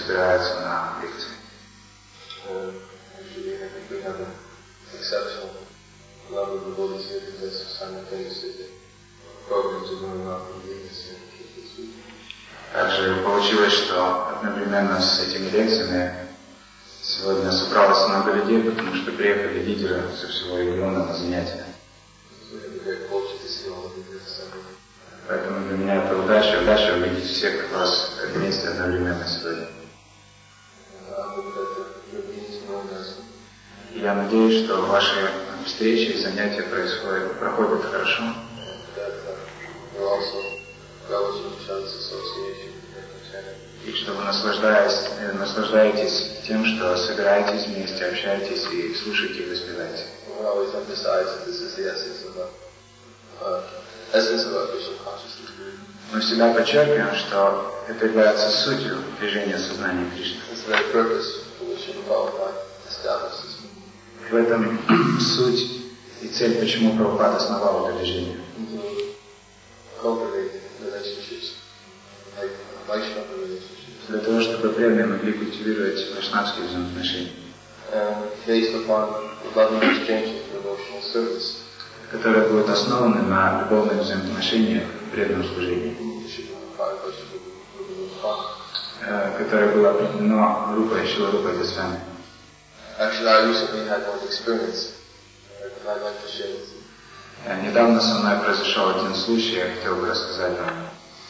собираются на лекции. Также получилось, что одновременно с этими лекциями сегодня собралось много людей, потому что приехали лидеры со всего региона на занятия. Поэтому для меня это удача увидеть всех вас вместе одновременно сегодня. И я надеюсь, что ваши встречи и занятия проходят хорошо. И что вы наслаждаетесь тем, что собираетесь вместе, общаетесь и слушаете и воспеваете. Мы всегда подчеркиваем, что это является сутью движения сознания Кришны. В этом суть и цель, почему Прабхупада основал это движение. Для того, чтобы преданные могли культивировать вайшнавские взаимоотношения, которые будут основаны на любовных взаимоотношениях в преданном служении, которое было определено группой Шрила Рупой Госвами. Недавно со мной произошел один случай, я хотел бы рассказать вам.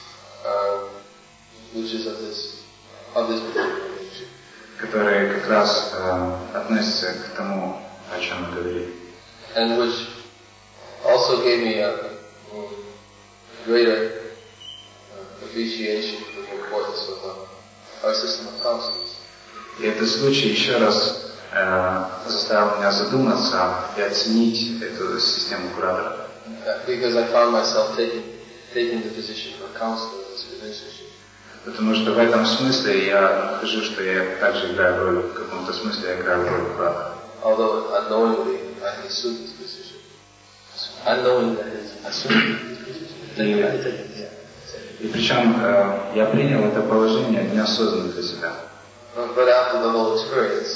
Который как раз относится к тому, о чем мы говорили. And which also gave me a greater appreciation for the importance of our system of counsels. И этот случай еще раз заставил меня задуматься и оценить эту систему кураторов. Because I found myself taking the position of a counselor in this relationship. Потому что в этом смысле я нахожу, что я также играю роль, в каком-то смысле я играю роль куратора. Although unknowingly I assumed this position. Unknowing that I assumed this position. И причем я принял это положение неосознанно для себя. But after the whole experience,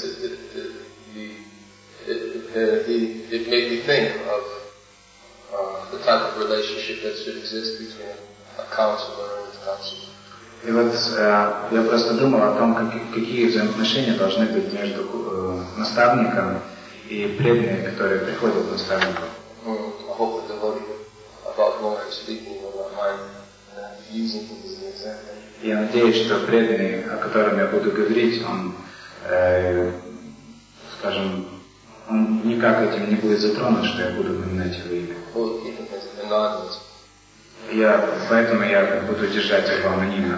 it made me think of the type of relationship that should exist between a counselor and his counselor. И вот я просто думал о том, какие взаимоотношения должны быть между наставником и преданными, которые приходят к наставнику. Я надеюсь, что преданный, о котором я буду говорить, он, скажем, он никак этим не будет затронут, что я буду упоминать его имя. Поэтому я буду держать его анонимно.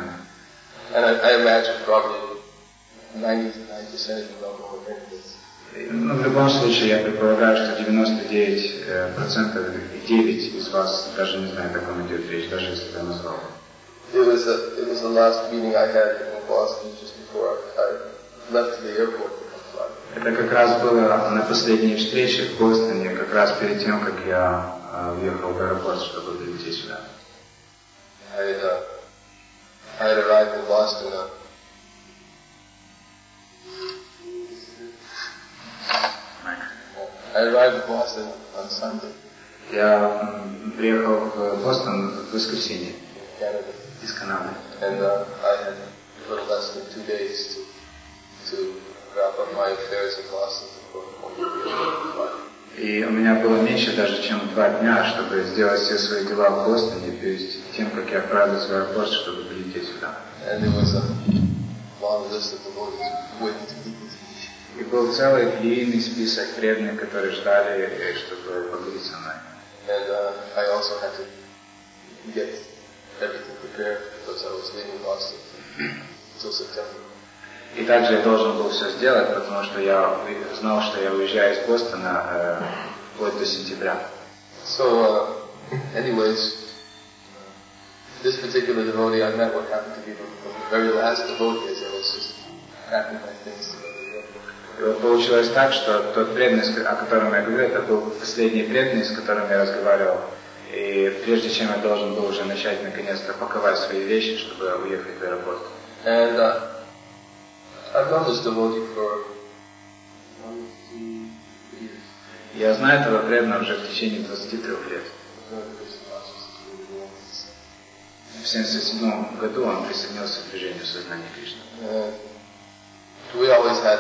Но в любом случае, я предполагаю, что 99% и 9 из вас даже не знают, о ком идет речь, даже если я назвал. It was the last meeting I had in Boston just before I left the airport. Это как раз было на последней встрече в Бостоне, как раз перед тем, как я уехал в аэропорт, чтобы прилететь сюда. I had arrived in Boston on Sunday. Я приехал в Бостон в воскресенье из Канады. And I had a little less than 2 days to wrap up my affairs in Boston before. И у меня было меньше даже, чем 2 дня, чтобы сделать все свои дела в Бостоне перед тем, как я отправился в аэропорт, чтобы прилететь сюда. И был целый длинный список преданных, которые ждали, чтобы поговорить со мной. И также я должен был все сделать, потому что я знал, что я уезжаю из Бостона вплоть до сентября. So, anyways, this particular devotee I met, what happened to be the very last devotee, as I was just packing my things together. И вот получилось так, что тот преданный, о котором я говорю, это был последний преданный, с которым я разговаривал. И прежде чем я должен был уже начать наконец-то паковать свои вещи, чтобы уехать в аэропорт. And I've known this devotee for 23 years. Я знаю этого преданного уже в течение 23 лет. В 1977 году он присоединился к движению сознания Кришны. We always had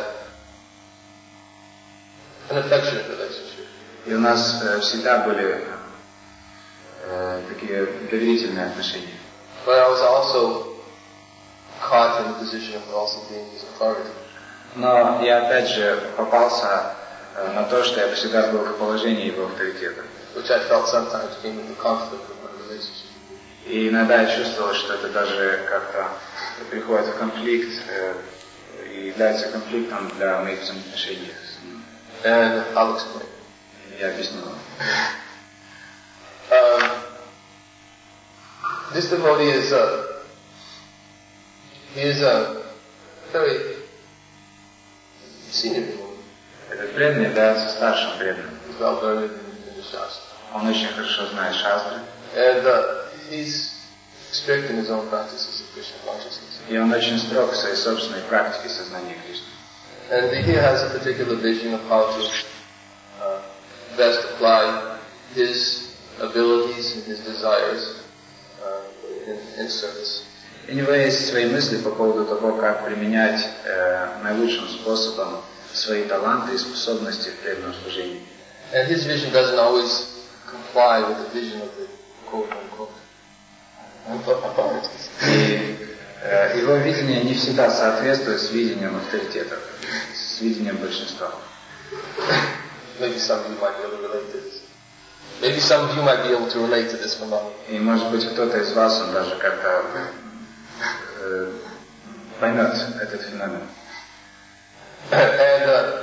an affectionate relationship. И у нас всегда были такие доверительные отношения. But I was also caught in the position of also being his authority. Но я опять же попался на то, что я всегда был в положении его авторитета. Which I felt sometimes came into conflict with my relationship. И иногда я чувствовал, что это даже как-то приходит в конфликт и является конфликтом для моих взаимоотношений с ним. And I'll explain. Я объясню. This devotee is a very senior devotee. Этот преданный является старшим преданным. He's well versed in the Shastra. Он очень хорошо знает шастры. And he's strict in his own practices of Krishna consciousness. И он очень строг в своей собственной практике сознания Кришны. And he has a particular vision of how to best apply his abilities and his desires in service. У него есть свои мысли по поводу того, как применять наилучшим способом свои таланты и способности в преданном служении. And his vision doesn't always comply with the vision of the quote-unquote authorities. И его видение не всегда соответствует с видением авторитетов, с видением большинства. Maybe some of you might be able to relate to this. Maybe some of you might be able to relate to this phenomenon. И может быть кто-то из вас, он даже как-то поймет этот феномен. And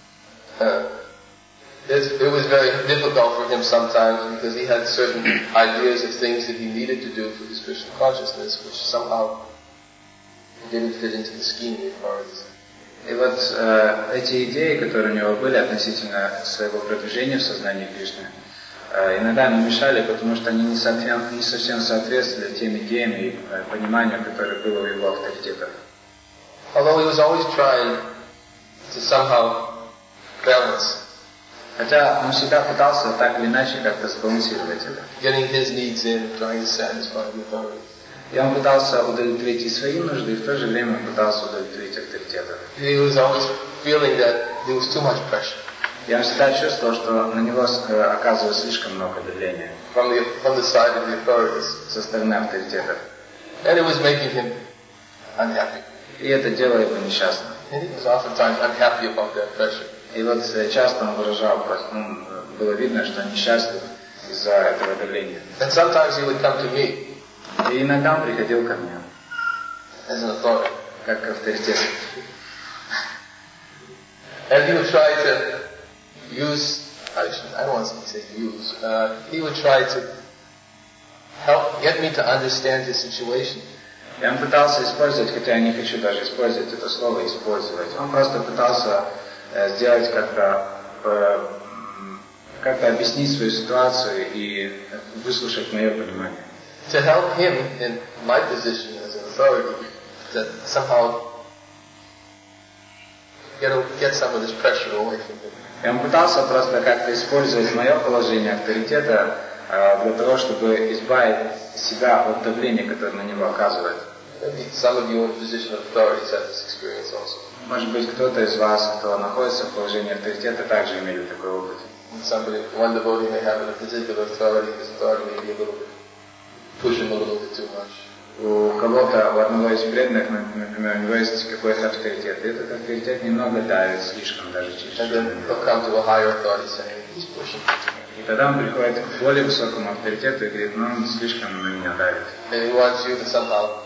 it was very difficult for him sometimes because he had certain ideas of things that he needed to do for his Krishna consciousness, which somehow didn't fit into the scheme of authorities. И вот эти идеи, которые у него были относительно своего продвижения в сознании Кришны, иногда ему мешали, потому что они не совсем соответствовали тем идеям и пониманию, которое было у его авторитетов. Although he was always trying to somehow balance. Хотя он всегда пытался так или иначе как-то сбалансировать это. Getting his needs in, trying to satisfy the authorities. И он пытался удовлетворить и свои нужды, и в то же время пытался удовлетворить авторитетов. He was always feeling that there was too much pressure. Я всегда чувствовал, что на него оказывалось слишком много давления. From the side of the authorities. Со стороны авторитетов. And it was making him unhappy. И это делало его несчастным. And he was oftentimes unhappy about that pressure. И вот часто он выражал, было видно, что он несчастлив из-за этого давления. And sometimes he would come to me. И иногда он приходил ко мне. As an authority. Как авторитет. And he would try to use, I don't want to say use, he would try to get me to understand his situation. И он пытался использовать, хотя я не хочу даже использовать это слово, использовать. Он просто пытался сделать как-то объяснить свою ситуацию и выслушать мое понимание. To help him in my position as an authority, that somehow get some of this pressure away from him. И он пытался просто как-то использовать мое положение авторитета для того, чтобы избавить себя от давления, которое на него оказывает. Maybe some of you in a position of authority have this experience also. Может быть, кто-то из вас, кто находится в положении авторитета, также имели такой опыт. One devotee may have a particular authority, his authority may be a little bit, push him a little bit too much. У кого-то, у одного из преданных, например, у него есть какой-то авторитет, и этот авторитет немного давит, слишком даже And then he'll come to a higher authority saying, he's pushing me too much. И тогда он приходит к более высокому авторитету и говорит, ну он слишком на меня давит. And he wants you to somehow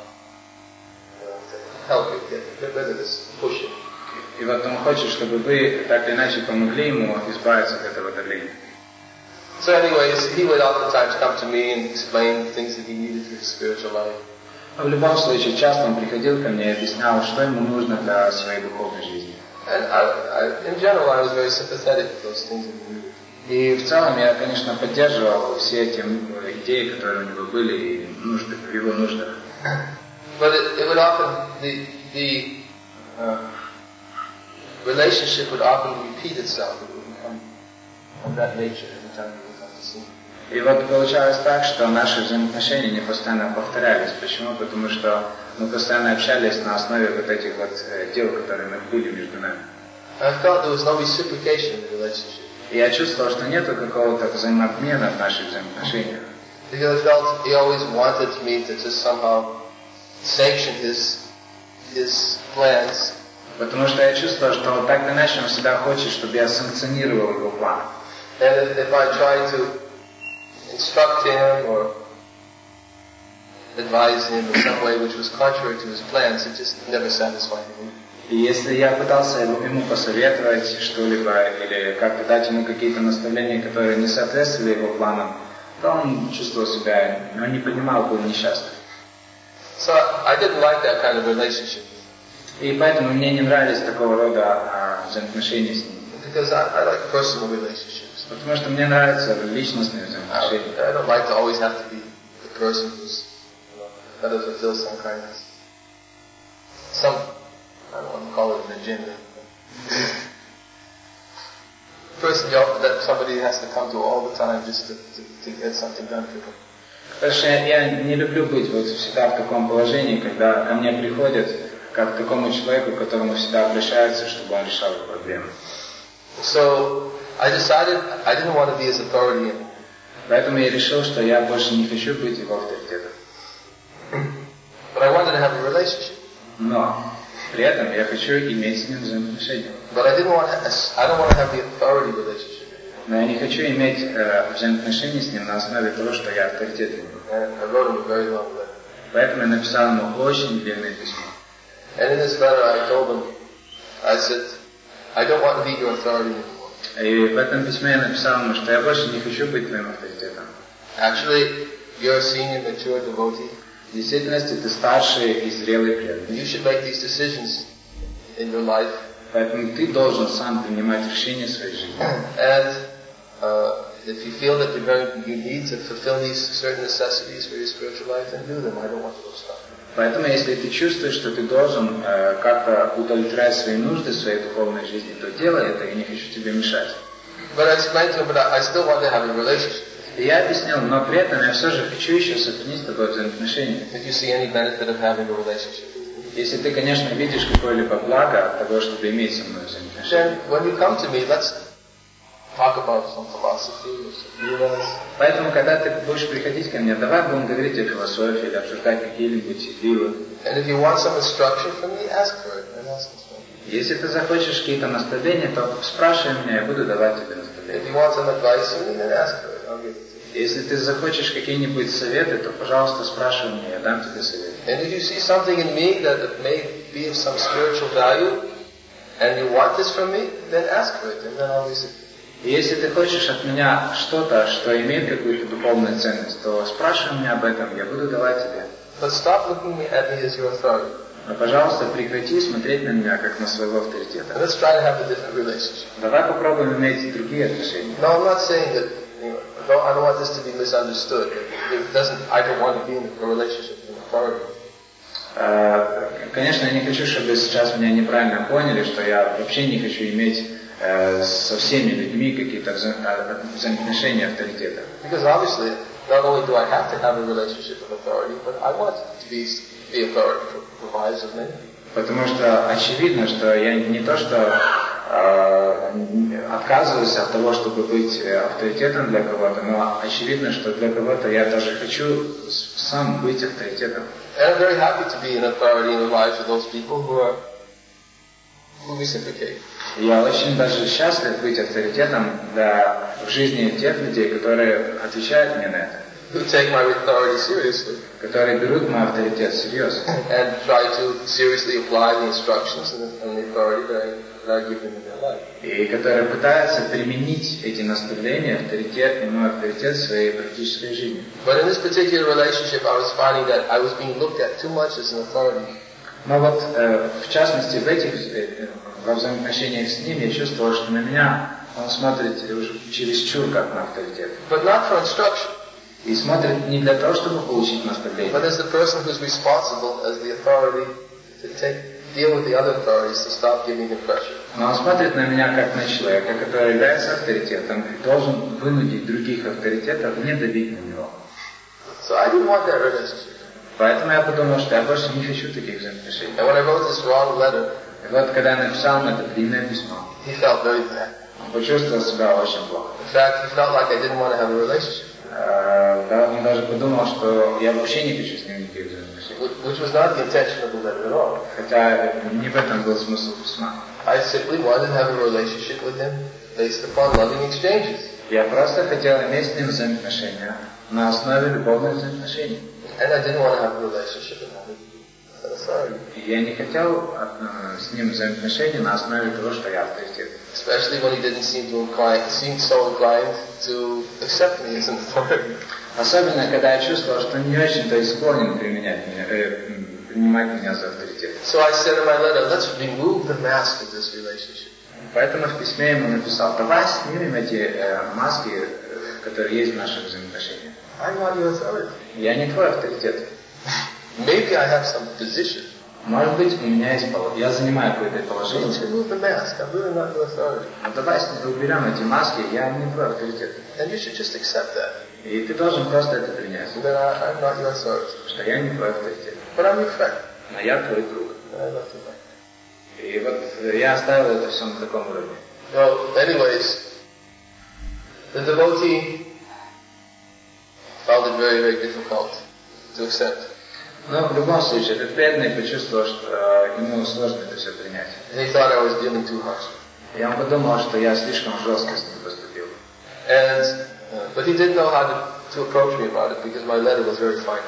help you get rid of this pushing. И вот он хочет, чтобы вы так или иначе помогли ему избавиться от этого давления. So anyways, he would oftentimes come to me and explain things that he needed for his spiritual life. Но в любом случае, часто он приходил ко мне и объяснял, что ему нужно для своей духовной жизни. And in general, I was very sympathetic to those things that he needed. И в целом я, конечно, поддерживал все эти идеи, которые у него были, и в его нуждах. But it would often, the relationship would often repeat itself. It would become of that nature every time we would come to see. И вот получалось так, что наши взаимоотношения не постоянно повторялись. Почему? Потому что мы постоянно общались на основе вот этих вот дел, которые были между нами. I felt there was no reciprocation in the relationship. И я чувствовал, что нету какого-то взаимообмена в наших взаимоотношениях. Because I felt he always wanted me to just somehow sanction his plans. Потому что я чувствовал, что вот так или иначе он всегда хочет, чтобы я санкционировал его план. And if I tried to instruct him or advise him in some way which was contrary to his plans, it just never satisfied him. И если я пытался ему посоветовать что-либо или как-то дать ему какие-то наставления, которые не соответствовали его планам, то он чувствовал себя, он не понимал, был несчастлив. So I didn't like that kind of relationship. И поэтому мне не нравились такого рода взаимоотношения с ним. Because I like personal relationships. Потому что мне нравятся личностные взаимоотношения. I don't like to always have to be the person who's got to fulfill some kind of I don't want to call it an agenda. Person that somebody has to come to all the time just to get something done for them. Потому что я не люблю быть вот всегда в таком положении, когда ко мне приходят как к такому человеку, к которому всегда обращаются, чтобы он решал проблемы. So I decided I didn't want to be his authority anymore. Поэтому я решил, что я больше не хочу быть его авторитетом. But I wanted to have a relationship. Но при этом я хочу иметь с ним взаимоотношения. But I don't want to have the authority relationship. Но я не хочу иметь взаимоотношения с ним на основе того, что я авторитет для него. I wrote him a very long letter. Поэтому я написал ему очень длинное письмо. And in this letter I told him, I said, I don't want to be your authority anymore. И в этом письме я написал ему, что я больше не хочу быть твоим авторитетом. Actually, you're a senior, mature devotee. В действительности ты старший и зрелый преданный. You should make these decisions in your life. Поэтому ты должен сам принимать решения в своей жизни. And if you feel that you need to fulfill these certain necessities for your spiritual life, then do them. I don't want to stop. Поэтому, если ты чувствуешь, что ты должен как-то удовлетворять свои нужды в своей духовной жизни, то делай это, я не хочу тебе мешать. But I explained to him, but I still want to have a relationship. И я объяснил, но при этом я все же хочу еще сохранить с тобой взаимоотношения. If you see any benefit of having a relationship. Если ты, конечно, видишь какое-либо благо от того, чтобы иметь со мной взаимоотношения. Then when you come to me, let's talk about some philosophy or some ideas. Поэтому, когда ты будешь приходить ко мне, давай будем говорить о философии или обсуждать какие-нибудь идеи. And if you want some instruction from me, ask for it. And ask for it. Если ты захочешь какие-то наставления, то спрашивай меня, я буду давать тебе наставления. If you want some advice from me, then ask for it. I'll give it to you. Если ты захочешь какие-нибудь советы, то, пожалуйста, спрашивай меня, я дам тебе совет. And if you see something in me that may be of some spiritual value, and you want this from me, then ask for it, and then I'll receive it. И если ты хочешь от меня что-то, что имеет какую-то духовную ценность, то спрашивай меня об этом, я буду давать тебе. But stop looking at me as your authority. Но, пожалуйста, прекрати смотреть на меня, как на своего авторитета. And let's try to have a different relationship. Давай попробуем иметь другие отношения. No, I'm not saying that, I don't want this to be misunderstood. I don't want to be in a relationship with an authority. Конечно, я не хочу, чтобы сейчас меня неправильно поняли, что я вообще не хочу иметь со всеми людьми какие-то взаимоотношения авторитета. Because obviously, not only do I have to have a relationship with authority, but I want to be authority for the lives of many. Потому что очевидно, что я не то, что отказываюсь от того, чтобы быть авторитетом для кого-то, но очевидно, что для кого-то я даже хочу сам быть авторитетом. And I'm very happy to be an authority in the lives of those people who reciprocate. Я очень даже счастлив быть авторитетом в жизни тех людей, которые отвечают мне на это. Who take my authority seriously. Которые берут мой авторитет серьезно. And try to seriously apply the instructions and the authority that I give them in their life. И которые пытаются применить эти наставления, мой авторитет в своей практической жизни. But in this particular relationship, I was finding that I was being looked at too much as an authority. Но вот, в частности, во взаимоотношениях с ним я чувствовал, что на меня он смотрит чересчур как на авторитет. But not for instruction. И смотрит не для того, чтобы получить наставление. But as the person who's responsible as the authority to take deal with the other authorities to stop giving him pressure. Но он смотрит на меня как на человека, который является авторитетом, и должен вынудить других авторитетов не давить на него. So I didn't want that relationship. Поэтому я подумал, что я больше не хочу таких взаимоотношений. And when I wrote this wrong letter, И вот когда я написал на это длинное письмо, he felt very bad. он почувствовал себя очень плохо. In fact, he felt like I didn't want to have a relationship. Он даже подумал, что я вообще не хочу с ним никаких взаимоотношений. Which was not the intention of the letter at all. Хотя не в этом был смысл письма. I simply wanted to have a relationship with him based upon loving exchanges. Я просто хотел иметь с ним взаимоотношения на основе любовных взаимоотношений. And I didn't want to have a relationship with him. Sorry. И я не хотел с ним взаимоотношения на основе того, что я авторитет. Especially when he didn't seem so inclined to accept me as an authority. Особенно, когда я чувствовал, что не очень-то склонен принимать меня за авторитет. So I said in my letter, let's remove the mask of this relationship. Поэтому в письме ему написал: давай снимем эти маски, которые есть в наших взаимоотношениях. I'm not your authority. Я не твой авторитет. Maybe I have some position. Может быть, у меня есть я занимаю какое-то положение. Let's remove the mask. I'm really not your authority. Но давай уберем эти маски, я не твой авторитет. And you should just accept that. И ты должен просто это принять. That I'm not your authority. Что я не твой авторитет. But I'm your friend. Но я твой друг. I love you. И вот я оставил это все на таком уровне. Well, anyways, the devotee found it very, very difficult to accept. Но в любом случае, этот преданный почувствовал, что ему сложно это все принять. And he thought I was dealing too harshly. И он подумал, что я слишком жестко с ним поступил. And, but he didn't know how to approach me about it because my letter was very fine.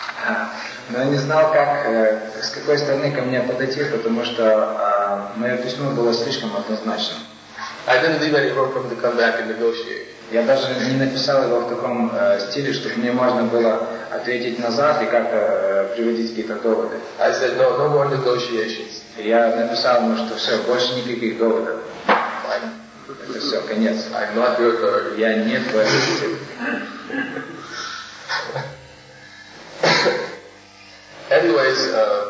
Но я не знал, с какой стороны ко мне подойти, потому что мое письмо было слишком однозначным. I didn't leave any room for him to come back and negotiate. Я даже не написал его в таком стиле, чтобы мне можно было ответить назад и как-то приводить какие-то доводы. I said, no more negotiations. И я написал ему, что все, больше никаких доводов. Fine. Это все, конец. I'm not your authority. Я не твой авторитет. Anyways,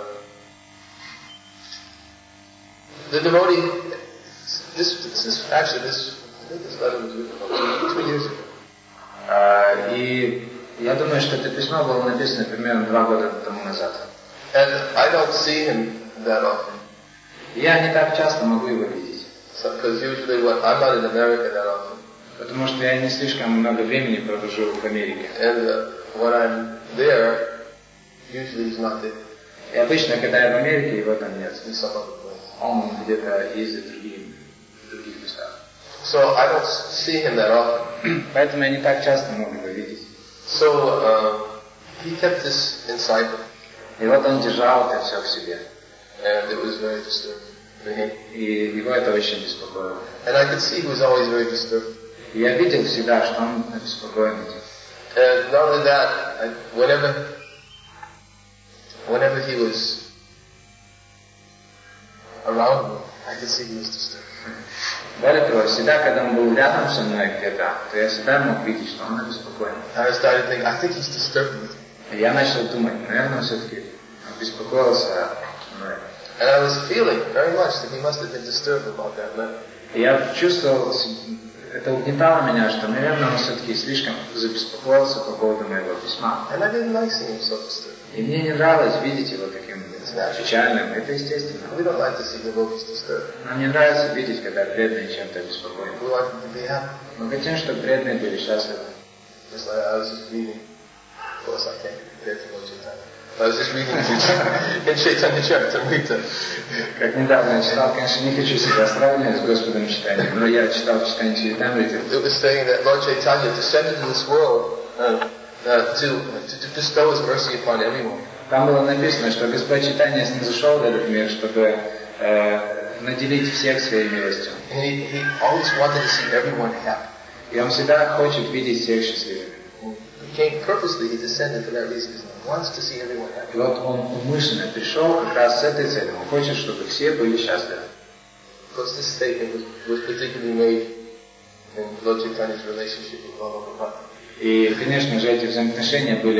the devotee, this letter was written about 2 years ago. И я думаю, что это письмо было написано примерно 2 года тому назад. And I don't see him that often. Я не так часто могу его видеть. Because usually I'm not in America that often. Потому что я не слишком много времени провожу в Америке. And when I'm there, usually he's not there. И обычно, когда я в Америке, его там нет. In some other place. Он где-то ездит в других местах. So I don't see him that often. Поэтому я не так часто могу его видеть. So he kept this inside him. И вот он держал это все в себе. And it was very disturbing for him. И его это очень беспокоило. And I could see he was always very disturbed. И я видел всегда, что он обеспокоен этим. And not only that, whenever he was around me, I could see he was disturbed. Более того, всегда, когда он был рядом со мной где-то, то я всегда мог видеть, что он обеспокоен. I started thinking, I think he's disturbed with me. И я начал думать, наверное, он все-таки обеспокоился мной. And I was feeling very much that he must have been disturbed about that letter. И я чувствовал, это угнетало меня, что, наверное, он все-таки слишком забеспокоился по поводу моего письма. And I didn't like seeing him so disturbed. И мне не нравилось видеть его таким печальным. Это естественно. We don't like to see devotees disturbed. Нам не нравится видеть, когда преданные чем-то обеспокоены. We want them to be happy. Мы хотим, чтобы преданные были счастливы. Just like I was just reading. Of course, I can't compare to Lord Chaitanya. I was just reading in Chaitanya Charitamrita. Как недавно я читал, конечно, не хочу себя сравнивать с Господом Чайтаньей, но я читал в Чайтанье Чаритамрите. It was saying that Lord Chaitanya descended to this world to bestow his mercy upon everyone. Там было написано, что Господь Чайтанья снизошел в этот мир, чтобы наделить всех своей милостью. And he always wanted to see everyone happy. И он всегда хочет видеть всех счастливыми. Purposely, he descended for that reason. He wants to see everyone happy. И вот он умышленно пришел как раз с этой целью. Он хочет, чтобы все были счастливы. Because this statement was particularly made in Lord Chaitanya's relationship with Lord Prabhupada. И, конечно же, эти взаимоотношения были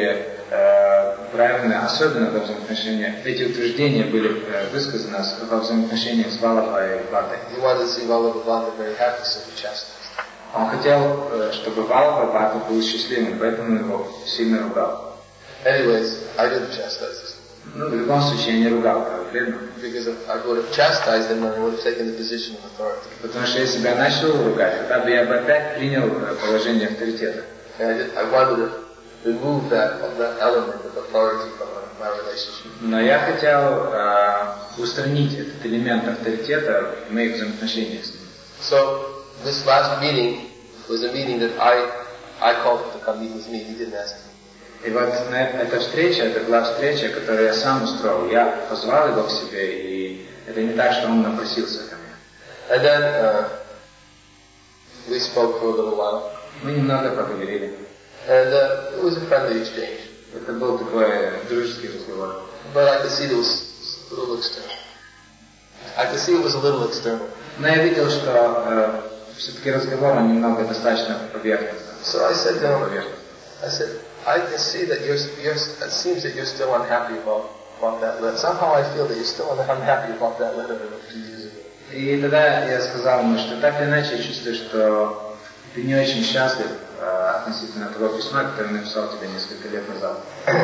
правильно, особенно во взаимоотношениях. Эти утверждения были высказаны во взаимоотношениях с Валлабхой и Бхаттой. He wanted to see Vallabha Bhatta very happy, so he chastised. Он хотел, чтобы Валлабха Бхатта был счастливым, поэтому его сильно ругал. Anyways, I didn't chastise this. Ну, в любом случае, я не ругал, верно? Because if I would have chastised him, then I would have taken the position of authority. Потому что если бы я начал ругать, тогда бы я бы опять принял положение авторитета. And I wanted to remove that element of authority from my relationship. Но я хотел устранить этот элемент авторитета в моих взаимоотношениях с ним. So this last meeting was a meeting that I called him to come meet with me. He didn't ask me. И вот эта встреча, это была встреча, которую я сам устроил. Я позвал его к себе, и это не так, что он напросился ко мне. And then we spoke for a little while. Мы немного поговорили. And it was a friendly exchange. Это был такой дружеский разговор. But I could see it was a little external. I could see it was a little external. Но я видел, что все-таки разговор он немного достаточно поверхностный. So I said to him, I can see that it seems that you're still unhappy about that letter. Somehow I feel that you're still unhappy about that letter a few years ago. И тогда я сказал ему, что так или иначе я чувствую, что ты не очень счастлив относительно того письма, которое написал тебе несколько лет назад.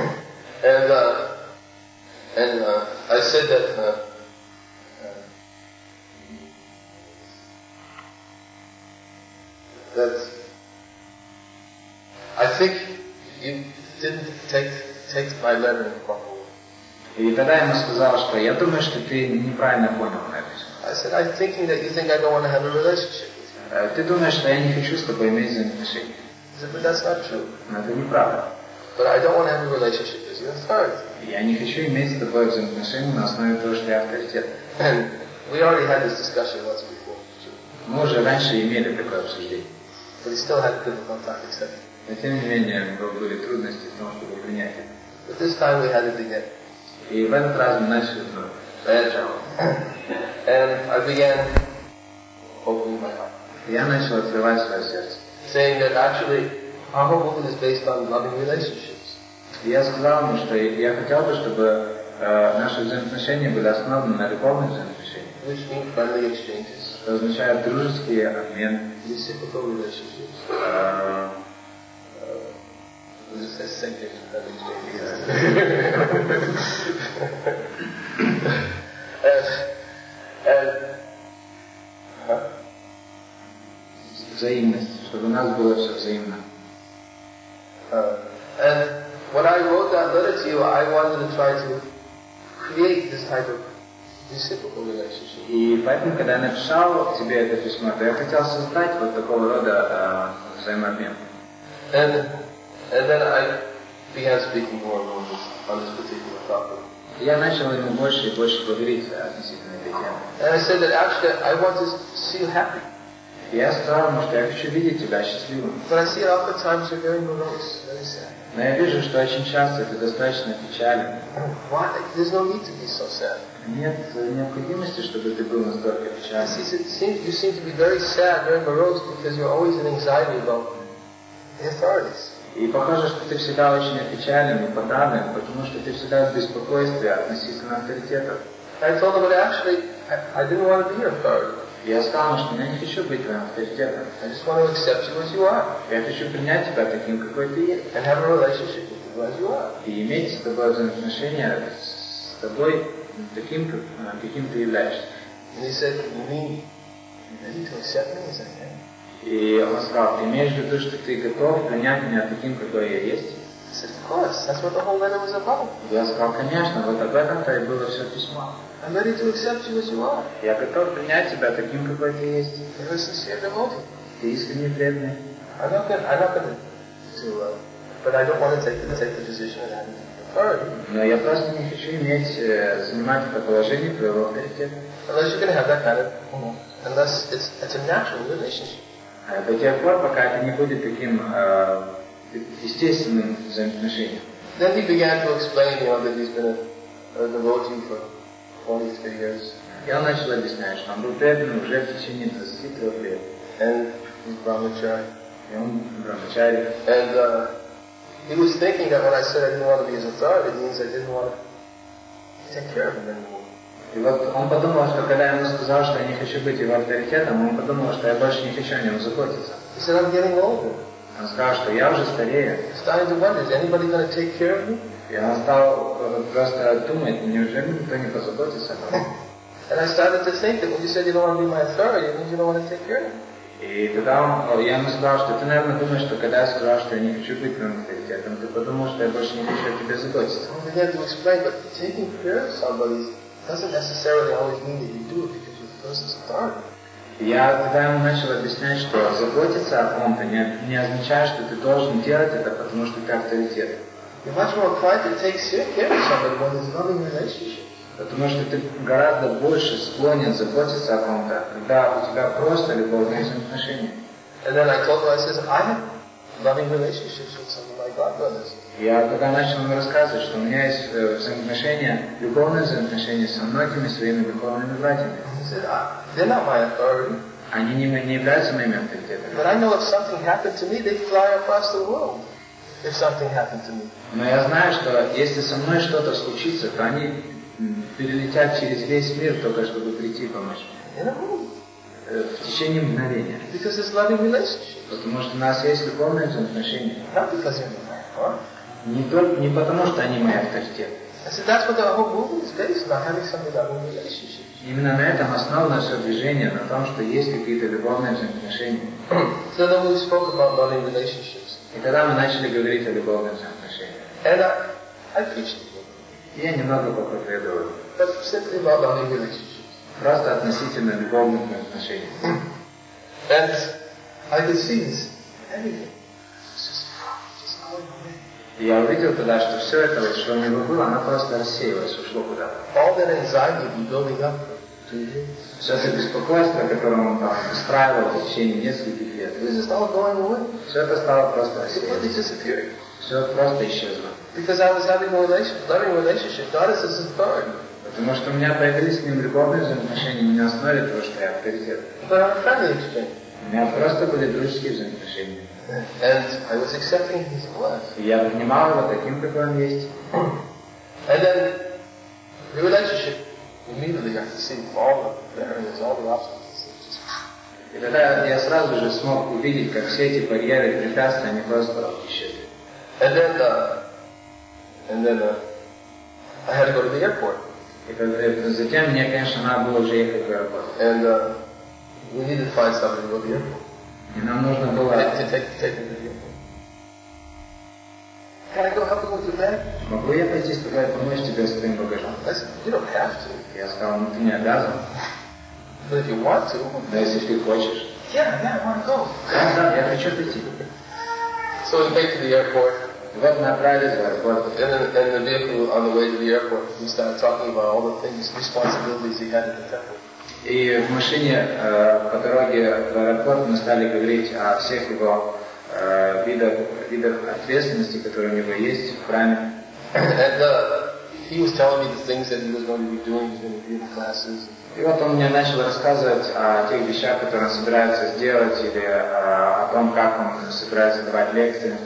And I said that I think you didn't take my letter in the proper way. И тогда я ему сказал, что я думаю, что ты неправильно понял мое письмо. I said, I'm thinking that you think I don't want to have a relationship with you. Ты думаешь, что я не хочу с тобой иметь взаимоотношения. He said, but that's not true. Но это неправда. But I don't want to have a relationship with your authority. Я не хочу иметь с тобой взаимоотношения на основе того, что я авторитет. And we already had this discussion once before. Мы уже раньше имели такое обсуждение. But he still had a difficult time accepting. Но тем не менее, у него были трудности в том, чтобы принять это. But this time we had it again. И в этот раз мы начали вновь. And I began opening my heart. Я начал открывать свое сердце. Saying that actually our whole movement is based on loving relationships. И я сказал ему, что я хотел бы, чтобы наши взаимоотношения были основаны на любовных взаимоотношениях. Which mean friendly exchanges. Что означает дружеские обмены. Reciprocal relationships. Just the same thing as friendly exchanges. Взаимность, чтобы у нас было все взаимно. And when I wrote that letter to you, I wanted to try to create this type of reciprocal relationship. И поэтому, когда я написал тебе это письмо, то я хотел создать вот такого рода взаимообмен. And then I began speaking more and more on this particular topic. Я начал ему больше и больше говорить относительно этой темы. And I said that actually I want to see you happy. Я сказал ему, что я хочу видеть тебя счастливым. But I see it oftentimes you're very morose, very sad. Но я вижу, что очень часто ты достаточно печален. Why? There's no need to be so sad. Нет необходимости, чтобы ты был настолько печален. You seem to be very sad, very morose because you're always in anxiety about the authorities. И похоже, что ты всегда очень опечален и подавлен, потому что ты всегда в беспокойстве относительно авторитетов. I told him that actually I didn't want to be your authority. Я сказал, что я не хочу быть твоим авторитетом. I just want to accept you as you are. Я хочу принять тебя таким, какой ты есть. And have a relationship with you as you are. И иметь с тобой взаимоотношения с тобой таким, каким ты являешься. And he said, you mean you're ready to accept me as I am? И он сказал, ты имеешь в виду, что ты готов принять меня таким, какой я есть? I said, of course. That's what the whole letter was about. Я сказал, конечно, вот об этом-то и было все письмо. I'm ready to accept you as you are. Я готов принять тебя таким, какой ты есть. You're a sincere devotee. Ты искренне преданный. I'm not going to, but I don't want to take the position of having authority. Но я просто не хочу занимать это положение твоего авторитета. Unless you're going to have that kind of, unless it's a natural relationship. До тех пор, пока это не будет таким естественным взаимоотношением. Then he began to explain, that he's been a devotee for 23 years. Я начал объяснять, что он был предан уже в течение 23 лет. And he's brahmachari. И он брахмачари. And he was thinking that when I said I didn't want to be his authority, it means I didn't want to take care of him anymore. И вот он подумал, что когда я ему сказал, что я не хочу быть его авторитетом, он подумал, что я больше не хочу о нем заботиться. He said, I'm getting older. Он сказал, что я уже старею. I'm starting to wonder, is anybody going to take care of me? И он стал просто думать, неужели никто не позаботится обо мне? And I started to think that when you said you don't want to be my authority, it means you don't want to take care of me. И тогда я ему сказал, что ты, наверное, думаешь, что когда я сказал, что я не хочу быть твоим авторитетом, ты подумал, что я больше не хочу о тебе заботиться. Well, we have to explain, but taking care of somebody doesn't necessarily always mean that you do it because you're the person's authority. Я тогда ему начал объяснять, что заботиться о ком-то не означает, что ты должен делать это, потому что ты авторитет. You're much more inclined to take care of somebody when there's loving relationship. Потому что ты гораздо больше склонен заботиться о ком-то, когда у тебя просто любовные взаимоотношения. And then I told him, I said, I have loving relationships with some of my godbrothers. Я тогда начал ему рассказывать, что у меня есть взаимоотношения, любовные взаимоотношения со многими своими духовными братьями. He said, they're not my authority. Они не являются моими авторитетами. But I know if something happened to me, they'd fly across the world. If something happened to me. Но я знаю, что если со мной что-то случится, то они перелетят через весь мир только чтобы прийти помочь мне. В течение мгновения. Because it's loving relationships. Потому что у нас есть любовные взаимоотношения. Not because they're my heart. Не потому что они мои авторитеты. I said that's what the whole movement is based on, having some loving relationships. Именно на этом основано все движение, на том, что есть какие-то любовные взаимоотношения. So then we spoke about loving relationships. И когда мы начали говорить о любовных взаимоотношениях, and I preached it. Я немного проповедовал. But simply about loving relationships. Просто относительно любовных отношений. And I could see this everything. Just going away. И я увидел тогда, что все это, что у него было, оно просто рассеялось, ушло куда-то. All that anxiety be building up to you. Все это беспокойство, которое он там устраивал в течение нескольких лет. It was just all going away. Все это стало просто рассеялось. It disappeared. Все просто исчезло. Because I was having a loving relationship, not as his authority. Потому что у меня появились с ним любовные взаимоотношения не на основе того, что я авторитет. But on a friendly exchange. У меня просто были дружеские взаимоотношения. And I was accepting his love. И я принимал его таким, какой он есть. And then the relationship, immediately I could see all the barriers, all the obstacles. И тогда я сразу же смог увидеть, как все эти барьеры и препятствия, они просто исчезли. And then I had to go to the airport. И затем мне, конечно, надо было уже ехать в аэропорт. And we needed to find somebody to go to the airport. И нам нужно было... To take me to the airport. Can I go help you with your bag? Могу я пойти с тобой помочь тебе с твоим багажом? I said, you don't have to. Я сказал, ну ты не обязан. But if you want to. Но если ты хочешь. Yeah, I want to go. Да, я хочу пойти. So we came to the airport. Вот мы отправились в аэропорт. And the vehicle on the way to the airport, we started talking about all the things, responsibilities he had in the temple. И в машине по дороге в аэропорт мы стали говорить о всех его видах ответственности, которые у него есть в храме. And he was telling me the things that he was going to be doing. He was going to be in classes. И вот он мне начал рассказывать о тех вещах, которые он собирается сделать, или о том, как он собирается давать лекции.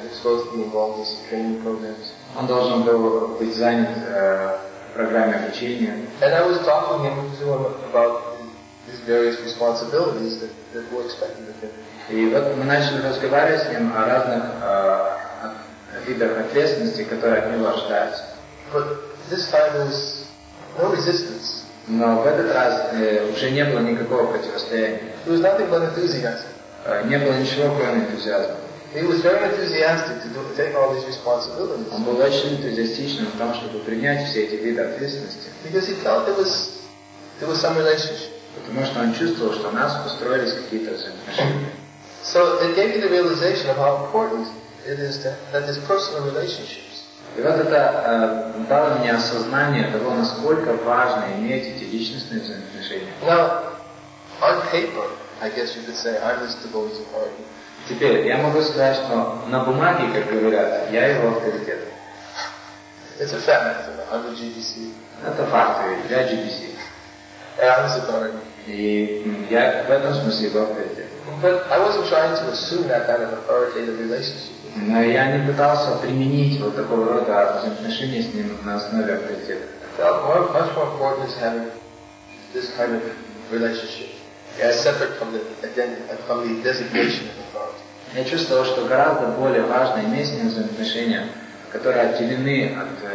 Он должен был быть занят в программе обучения. And I was talking to him about these various responsibilities that were expected of him. И вот мы начали разговаривать с ним о разных видах ответственности, которые от него ожидаются. But this time there was no resistance. Но в этот раз уже не было никакого противостояния. There was nothing but enthusiasm. Не было ничего, кроме энтузиазма. He was very enthusiastic to take all these responsibilities. Он был очень энтузиастичным в том, чтобы принять все эти виды ответственности. Because he felt there was some relationship. Потому что он чувствовал, что у нас построились какие-то взаимоотношения. So it gave me the realization of how important it is that this personal relationships. И вот это дало мне осознание того, насколько важно иметь эти личностные взаимоотношения. Now, on paper, I guess you could say, I'm his devoted authority. Теперь, я могу сказать, что на бумаге, как говорят, я его авторитет. It's a fact. I'm the GBC. Это факт, я GBC. And I'm his authority. И я в этом смысле его авторитет. But I wasn't trying to assume that kind of authoritative relationship. Но я не пытался применить вот такого рода взаимоотношения с ним на основе авторитета. I felt much more important is having this kind of relationship, separate from the designation of authority. Я чувствовал, что гораздо более важно иметь с ним взаимоотношения, которые отделены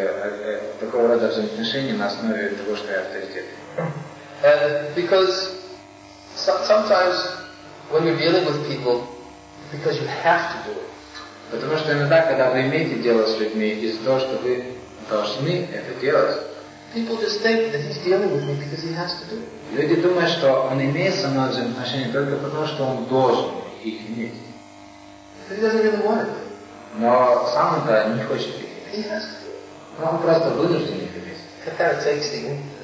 от такого рода взаимоотношений на основе того, что я авторитет. And because sometimes when you're dealing with people, because you have to do it. Потому что иногда, когда вы имеете дело с людьми из-за того, что вы должны это делать, people just think that he's dealing with me because he has to do it. Люди думают, что он имеет со мной взаимоотношения только потому, что он должен их иметь. But he doesn't really want it. Но сам он-то не хочет их иметь. He has to do it. Но он просто вынужден их иметь. That kind of takes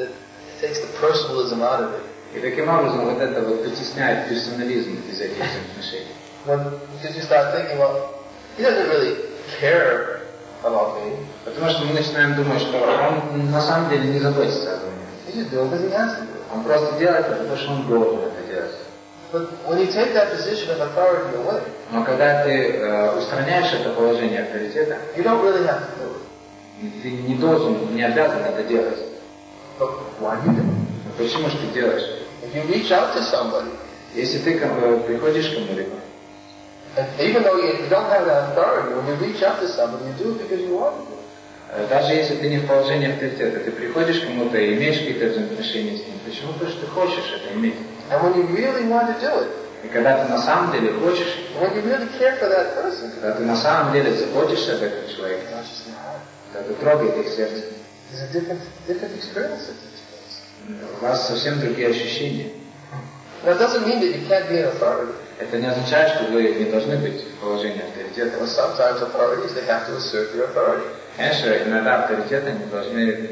the personalism out of it. И таким образом вот это вот вытесняет персонализм из этих взаимоотношений. Because you start thinking, well, he doesn't really care about me. Потому что мы начинаем думать, что он на самом деле не заботится обо мне. He just doing because he has to do it. Он просто делает это, потому что он должен это делать. But when you take that position of authority away, но когда ты устраняешь это положение авторитета, you don't really have to do it. Ты не должен, не обязан это делать. But why you do it? Почему же ты делаешь? If you reach out to somebody, если ты приходишь к кому-либо, and even though you don't have that authority, when you reach out to somebody, you do it because you want to. Даже если ты не в положении авторитета, ты приходишь к кому-то и имеешь какие-то взаимоотношения с ним. Почему? Потому что ты хочешь это иметь. And when you really want to do it, и когда ты на самом деле хочешь, when you really care for that person, когда ты на самом деле заботишься об этом человеке, когда ты трогает их сердце, there's a different experience that takes place. У вас совсем другие ощущения. That doesn't mean that you can't be an authority. Это не означает, что вы не должны быть в положении авторитета. Well, sometimes authorities, they have to assert their authority. Конечно, иногда авторитеты не должны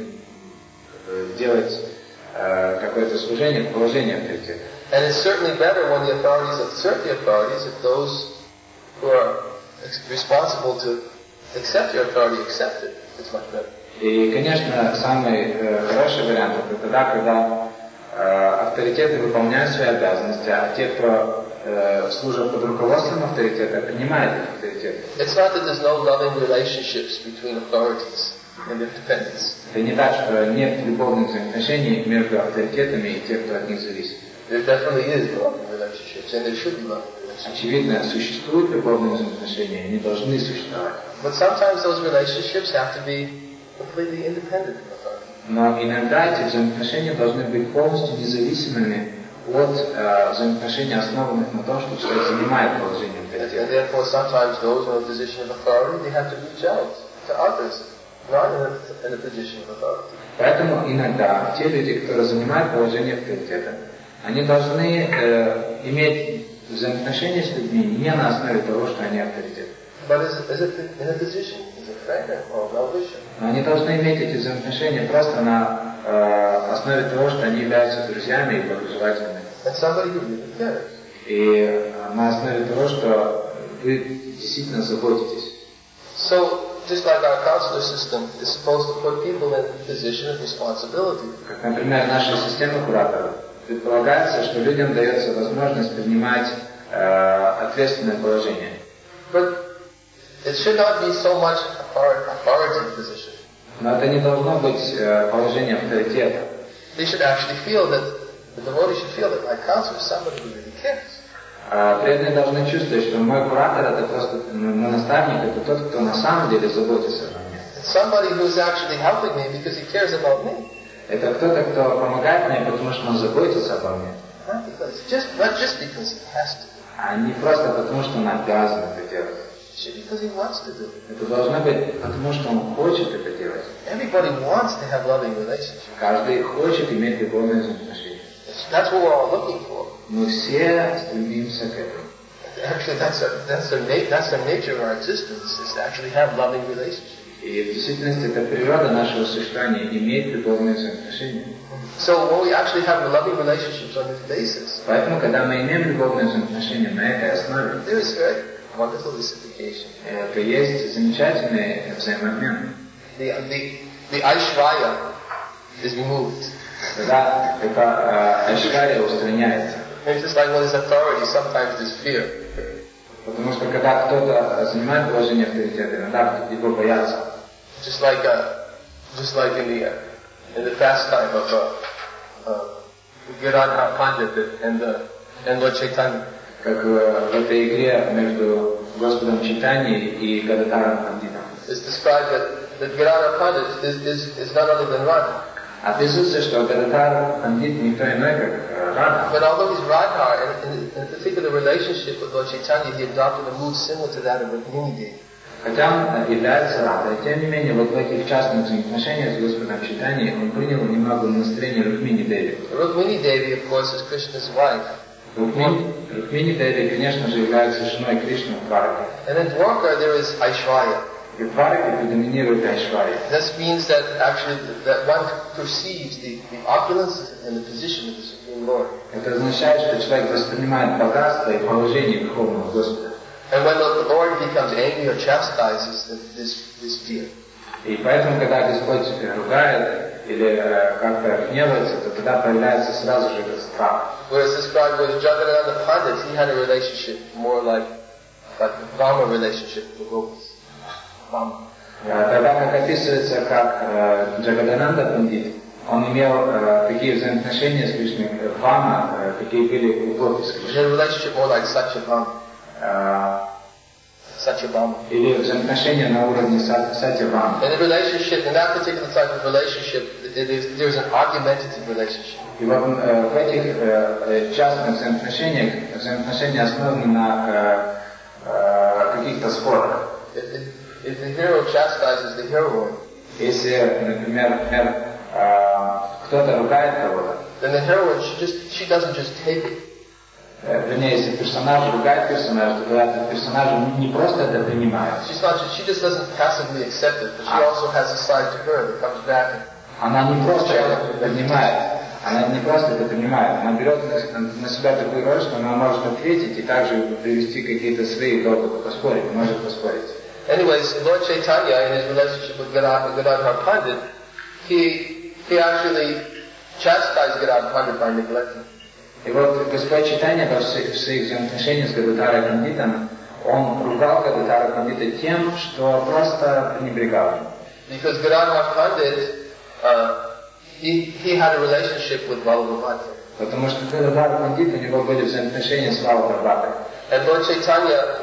делать какое-то служение в положении авторитета. And it's certainly better when the authorities assert the authorities if those who are responsible to accept your authority accept it. It's much better. И, конечно, самый хороший вариант это тогда, когда авторитеты выполняют свои обязанности, а те, кто служат под руководством авторитета, принимают их авторитет. It's not that there's no loving relationships between authorities and their dependents. Это не так, что нет любовных взаимоотношений между авторитетами и тем, кто от них зависит. There definitely is loving relationships, and there should be loving relationships. Очевидно, существуют любовные взаимоотношения, они должны существовать. But sometimes those relationships have to be completely independent from authority. Но иногда эти взаимоотношения должны быть полностью независимыми от взаимоотношений, основанных на том, что человек занимает положение авторитета. And therefore, sometimes those in a position of authority, they have to reach out to others, not in a position of authority. Поэтому иногда те люди, которые занимают положение авторитета, они должны иметь взаимоотношения с людьми не на основе того, что они авторитет. But is it in a position, as a friend or a well-wisher? Но они должны иметь эти взаимоотношения просто на основе того, что они являются друзьями и благожелательными. And somebody who really cares. И на основе того, что вы действительно заботитесь. So, just like our counselor system is supposed to put people in a position of responsibility. Как, например, наша система кураторов. Предполагается, что людям дается возможность принимать ответственное положение. But it should not be so much authoritative position. Но это не должно быть положение авторитета. They should actually feel that the devotee should feel that my counselor is somebody who really cares. Преданные должны чувствовать, что мой куратор это просто мой наставник, это тот, кто на самом деле заботится обо мне. It's somebody who is actually helping me because he cares about me. Это кто-то, кто помогает мне, потому что он заботится обо мне. Not just because he has to. А не просто потому, что он обязан это делать. It should be because he wants to do it. Это должно быть потому, что он хочет это делать. Everybody wants to have loving relationships. Каждый хочет иметь любовные взаимоотношения. That's what we're all looking for. Мы все стремимся к этому. Actually, that's the nature of our existence, is to actually have loving relationships. И в действительности это природа нашего существования, иметь любовные взаимоотношения. So when we actually have loving relationships on this basis, поэтому, когда мы имеем любовные взаимоотношения на этой основе, there is very wonderful reciprocation. Это есть замечательный взаимообмен. The Aishvarya is removed. Когда это Айшварья устраняется. It's just like when there's authority, sometimes there's fear. Потому что когда кто-то занимает положение авторитета, иногда его боятся. Just like in the pastime of Giradhara Pandit and Lord Chaitanya. Как в этой игре между Господом Чайтаньей и Гададхаром Пандитом. It's described that Giradhara Pandit is none other than Radha. Описывается, что Гададхар Пандит никто иной, как Радха. But although he's Radha, in a particular relationship with Lord Chaitanya, he adopted a mood similar to that of Rukmini Devi. Хотя он является Радхой, тем не менее, вот в этих частных взаимоотношениях с Господом Чайтаньей он принял немного настроение Рукмини Деви. Rukmini Devi, of course, is Krishna's wife. Рукмини Деви, конечно же, является женой Кришны в Двараке. And in Dwarka there is Aishwarya. И в Двараке предоминирует Айшварья. This means that actually that one perceives the opulence and the position of the Supreme Lord. Это означает, что человек воспринимает богатство и положение Верховного Господа. And when the Lord becomes angry or chastises this fear. И поэтому, когда Господь ругает или как-то гневается, то тогда появляется сразу же этот страх. Whereas described with Jagadananda Pandit, he had a relationship more like a Vama relationship with Gopis. Тогда как описывается, как Джагадананда Пандит, он имел такие взаимоотношения с Кришной, Вама, какие были у Гопи с Кришной. He had a relationship more like Satyabhama. Satyabhama. Или взаимоотношения на уровне Сатьябхамы. In a relationship, in that particular type of relationship, there's an argumentative relationship. И вот в этих частных взаимоотношениях, взаимоотношения основаны на каких-то спорах. If the hero chastises the heroine, если, например, кто-то ругает кого-то, then the heroine, she doesn't just take it. Вернее, если персонаж ругает персонажа, то этот персонаж не просто это принимает. She just doesn't passively accept it, but she also has a side to her that comes back. Она не просто это принимает, она берет на себя такую роль, что она может ответить и также привести какие-то свои доводы, может поспорить. Anyways, Lord Chaitanya, in his relationship with Gadadhar Pandit, he actually chastised Gadadhar Pandit by neglecting. И вот Господь Чайтанья в своих взаимоотношениях с Гададхарой Пандитом, он ругал Гададхара Пандита тем, что просто пренебрегал им. Because Gadadhar Pandit, he had a relationship with Vallabhabhati. Потому что Гададхар Пандит, у него были взаимоотношения с Валабхабхатой. And Lord Chaitanya,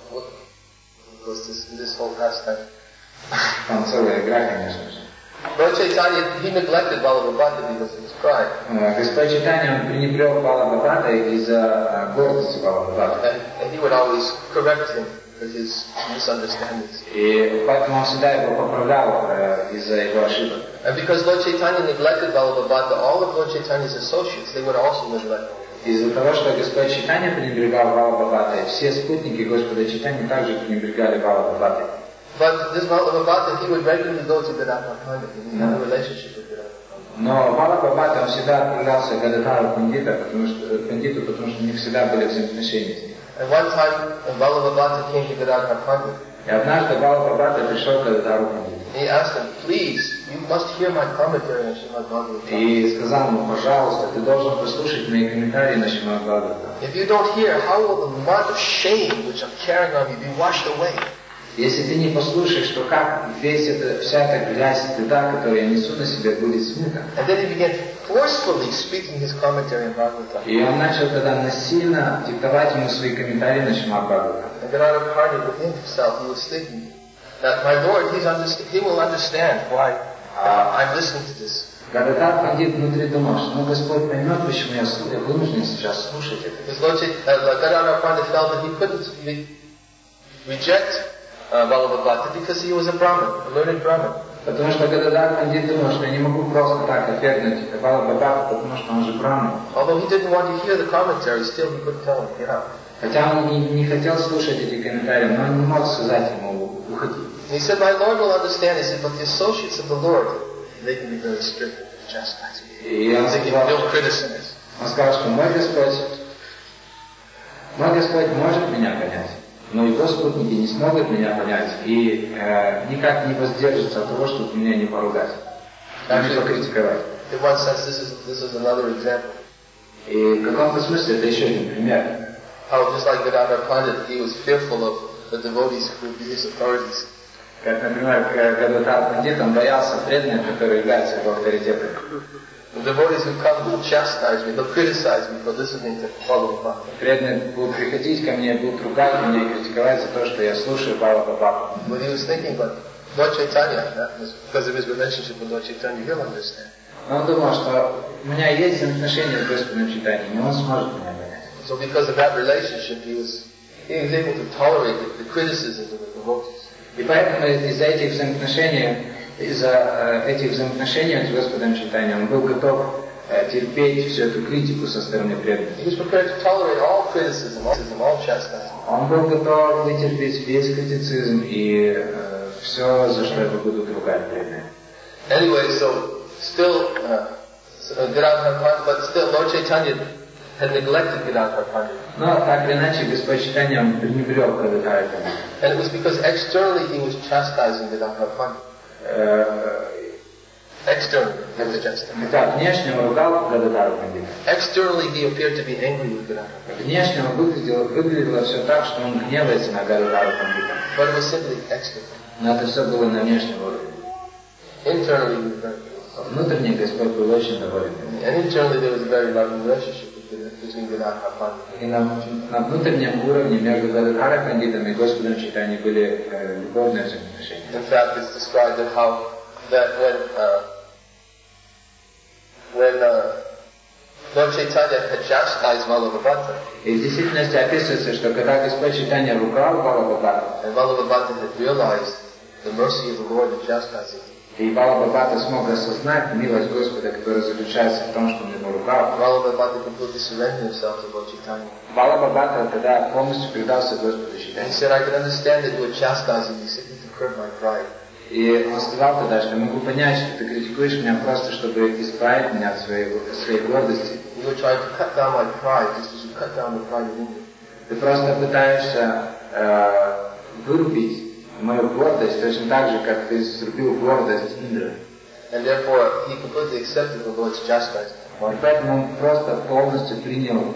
this whole pastime. Там целая игра, конечно же. Lord Chaitanya, he neglected Vallabhabhati because of his pride. Господь Чайтанья, он пренебрег Валабхабхатой из-за гордости Валабхабхаты. And he would always correct him for his misunderstandings. И поэтому он всегда его поправлял из-за его ошибок. And because Lord Chaitanya neglected Vallabhabhata, all of Lord Chaitanya's associates, they would also neglect him. Из-за того, что Господь Чайтанья пренебрегал Валабхабхатой, все спутники Господа Чайтаньи также пренебрегали Валабхабхатой. But this Vallabhabhata, he would regularly go to Gadadhar Pandit, and he had a relationship with Gadadhar Pandit. Но Валабхабхата, он всегда отправлялся к Гададхару Пандиту, потому что у них всегда были взаимоотношения с ним. And one time, Vallabhabhata came to Gadadhar Pandit. И однажды Валабхабхата пришел к Гададхару Пандиту. He asked him, please, you must hear my commentary on Srimad Bhagavatam. И сказал ему, пожалуйста, ты должен послушать мои комментарии на Шримад Бхагаватам. If you don't hear, how will the mud of shame which I'm carrying on me be washed away? Если ты не послушаешь, то как вся эта грязь стыда, которую я несу на себе, будет смыта? And then he began forcefully speaking his commentary on Bhagavatam. И он начал тогда насильно диктовать ему свои комментарии на Шримад Бхагаватам. And Gadadhar Pandit within himself, he was thinking that my Lord, he will understand why I'm listening to this. Гададхар Пандит внутри думал, что Господь поймет, почему я вынужден сейчас слушать это. Because Gadadhar Pandit felt that he couldn't reject Vallabhabhata because he was a Brahmin, a learned Brahmin. Потому что Гададхар Пандит думал, что я не могу просто так отвергнуть Валабхабхату, потому что он же Брахман. Although he didn't want to hear the commentary, still he couldn't tell him, get out. Хотя он не хотел слушать эти комментарии, но он не мог сказать ему, уходи. He said, my Lord will understand. He said, but the associates of the Lord, they can be very strict with chastising. They can build criticism. Он сказал, что мой Господь может меня понять, но его спутники не смогут меня понять и никак не воздержатся от того, чтобы меня не поругать, не покритиковать. In one sense, this is another example. И в каком-то смысле это еще один пример. How just like Gadadhar Pandit, he was fearful of the devotees who would be his authorities. Как, например, Гададхар Пандит, он боялся преданных, которые являются его авторитетом. The devotees who come will chastise me, they'll criticize me for listening to Bhagavad. Преданные будут приходить ко мне, будут ругать меня и критиковать за то, что я слушаю Бхагавад. But he was thinking, but Lord Chaitanya, because of his relationship with Lord Chaitanya, he'll understand. Но он думал, что у меня есть взаимоотношения с Господом Чайтаньей, и он сможет меня понять. So because of that relationship, he was able to tolerate the criticisms of the devotees. И поэтому из-за этих взаимоотношений с Господом Чайтаньей он был готов терпеть всю эту критику со стороны преданных. He was prepared to tolerate all criticism, all chastisement. Он был готов вытерпеть весь критицизм и все, за что его будут ругать преданные. Anyway, so still, Gadadhar Pandit, but still Lord Chaitanya had neglected Gadadhar Pandit. Но так или иначе, Господь Чайтанья он пренебрег Гададхара Пандита. And it was because externally he was chastising Gadadhar Pandit. Externally, he was chastising. Хотя внешне он ругал Гададхара Пандита. Externally, he appeared to be angry with Gadadhar Pandit. Внешне он выглядело все так, что он гневается на Гададхара Пандита. But it was simply external. Но это все было на внешнем уровне. Internally, he was very good. Внутренне Господь был очень доволен. And internally, there was a very loving relationship between Gadadhar Pandit. И на внутреннем уровне между Гададхара Пандитом и Господом Чайтаньей были любовные взаимоотношения. In fact, it's described that how that when Lord Chaitanya had chastised Vallabhabhata, и в действительности описывается, что когда Господь Чайтанья ругал Валабхабхату, and Vallabhabhata had realized the mercy of the Lord in chastising him, и Валабхабхата смог осознать милость Господа, которая заключается в том, что он его ругал, Vallabhabhata completely surrendered himself to Lord Chaitanya. Валабхабхата тогда полностью предался Господу And he Чайтанье. said, I can understand that you are chastising me simply to curb my pride. И он сказал тогда, что я могу понять, что ты критикуешь меня просто, чтобы избавить меня от своей гордости. You are trying to cut down my pride just as you cut down the pride of Indra. Ты просто пытаешься вырубить мою гордость, точно так же, как ты срубил гордость Индры. And therefore, he completely accepted the Lord's chastisement. И поэтому он просто полностью принял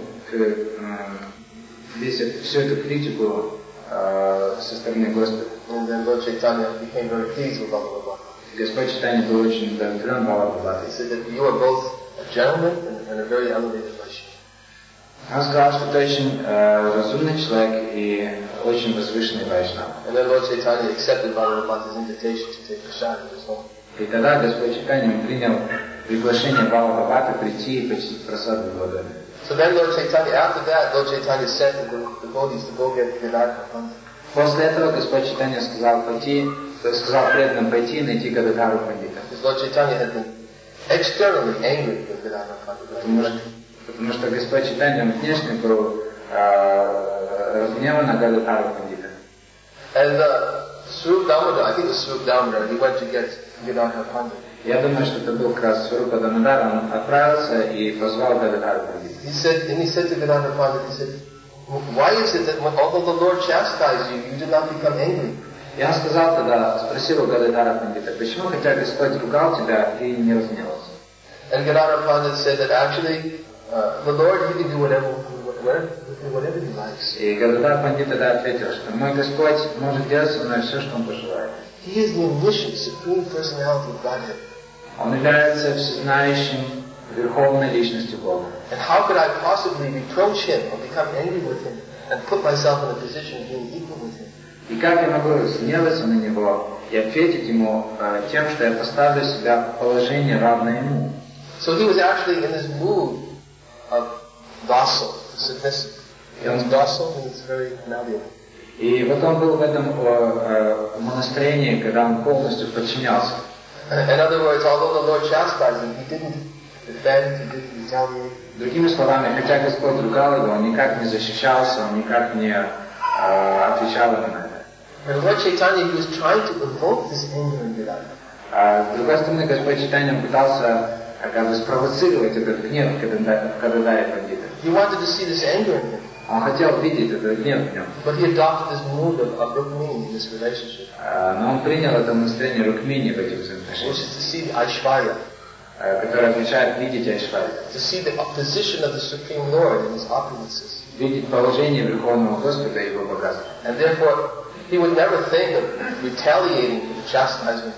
всю эту критику со стороны Господа. And then Lord Chaitanya became very pleased with Vallabhabhata. Господь Чайтанья был очень удовлетворен Валабхабхатой. He said that you are both a gentleman and a very elevated Vaishnava. Он сказал, что ты очень разумный человек и очень возвышенный вайшнав. And then Lord Chaitanya accepted Vallabhabhata's invitation to take prasad in his home. И тогда Господь Чайтанья принял приглашение Валабхабхаты прийти и почтить просаду в его доме. So then Lord Chaitanya, after that, Lord Chaitanya sent the devotees to go get Gadadhar Pandit. После этого Господь Чайтанья сказал преданным пойти и найти Гададхару Пандита. Because Lord Chaitanya had been externally angry with Gadadhar Pandit. Потому что Господь Чайтанья внешне был разгневан на Гададхару Пандита. And Swarup Damodar, I think it was Swarup Damodar, he went to get Gadadhar Pandit. Я думаю, что это был как раз Сварупа Дамодар, он отправился и позвал Гададхару Пандита. He said to Gadadhar Pandit, he said, why is it that although the Lord chastised you, you did not become angry? Я сказал тогда, спросил у Гададхара Пандита, почему, хотя Господь ругал тебя, ты не разгневался? And Gadadhar Pandit said that actually, the Lord, he can do whatever he likes. И Гададхар Пандит тогда ответил, что мой Господь может делать со мной все, что Он пожелает. He is the omniscient, supreme personality of Godhead. Он является всезнающим, верховной личностью Бога. And how could I possibly reproach him or become angry with him and put myself in a position of being equal with him? И как я могу гневаться на Него и ответить Ему тем, что я поставлю себя в положение, равное Ему? So he was actually in this mood of docile, submissive. Docile means very malleable. И вот он был в этом настроении, когда он полностью подчинялся. In other words, although the Lord chastised him, he didn't defend, he didn't retaliate. Другими словами, хотя Господь ругал его, он никак не защищался, он никак не отвечал ему на это. And Lord Chaitanya, he was trying to evoke this anger in Gadadhar. С другой стороны, Господь Чайтанья пытался как бы спровоцировать этот гнев в Гададхаре Пандита. He wanted to see this anger in him. Он хотел видеть этот гнев в нем. But he adopted this mood of Rukmini in this relationship. Но он принял это настроение Рукмини в этих Which взаимоотношениях. is to see the Aishvarya. которое означает видеть Айшварью. To see the position of the Supreme Lord in His opulences. Видеть положение Верховного Господа и Его богатства. And therefore, he would never think of retaliating for the chastisement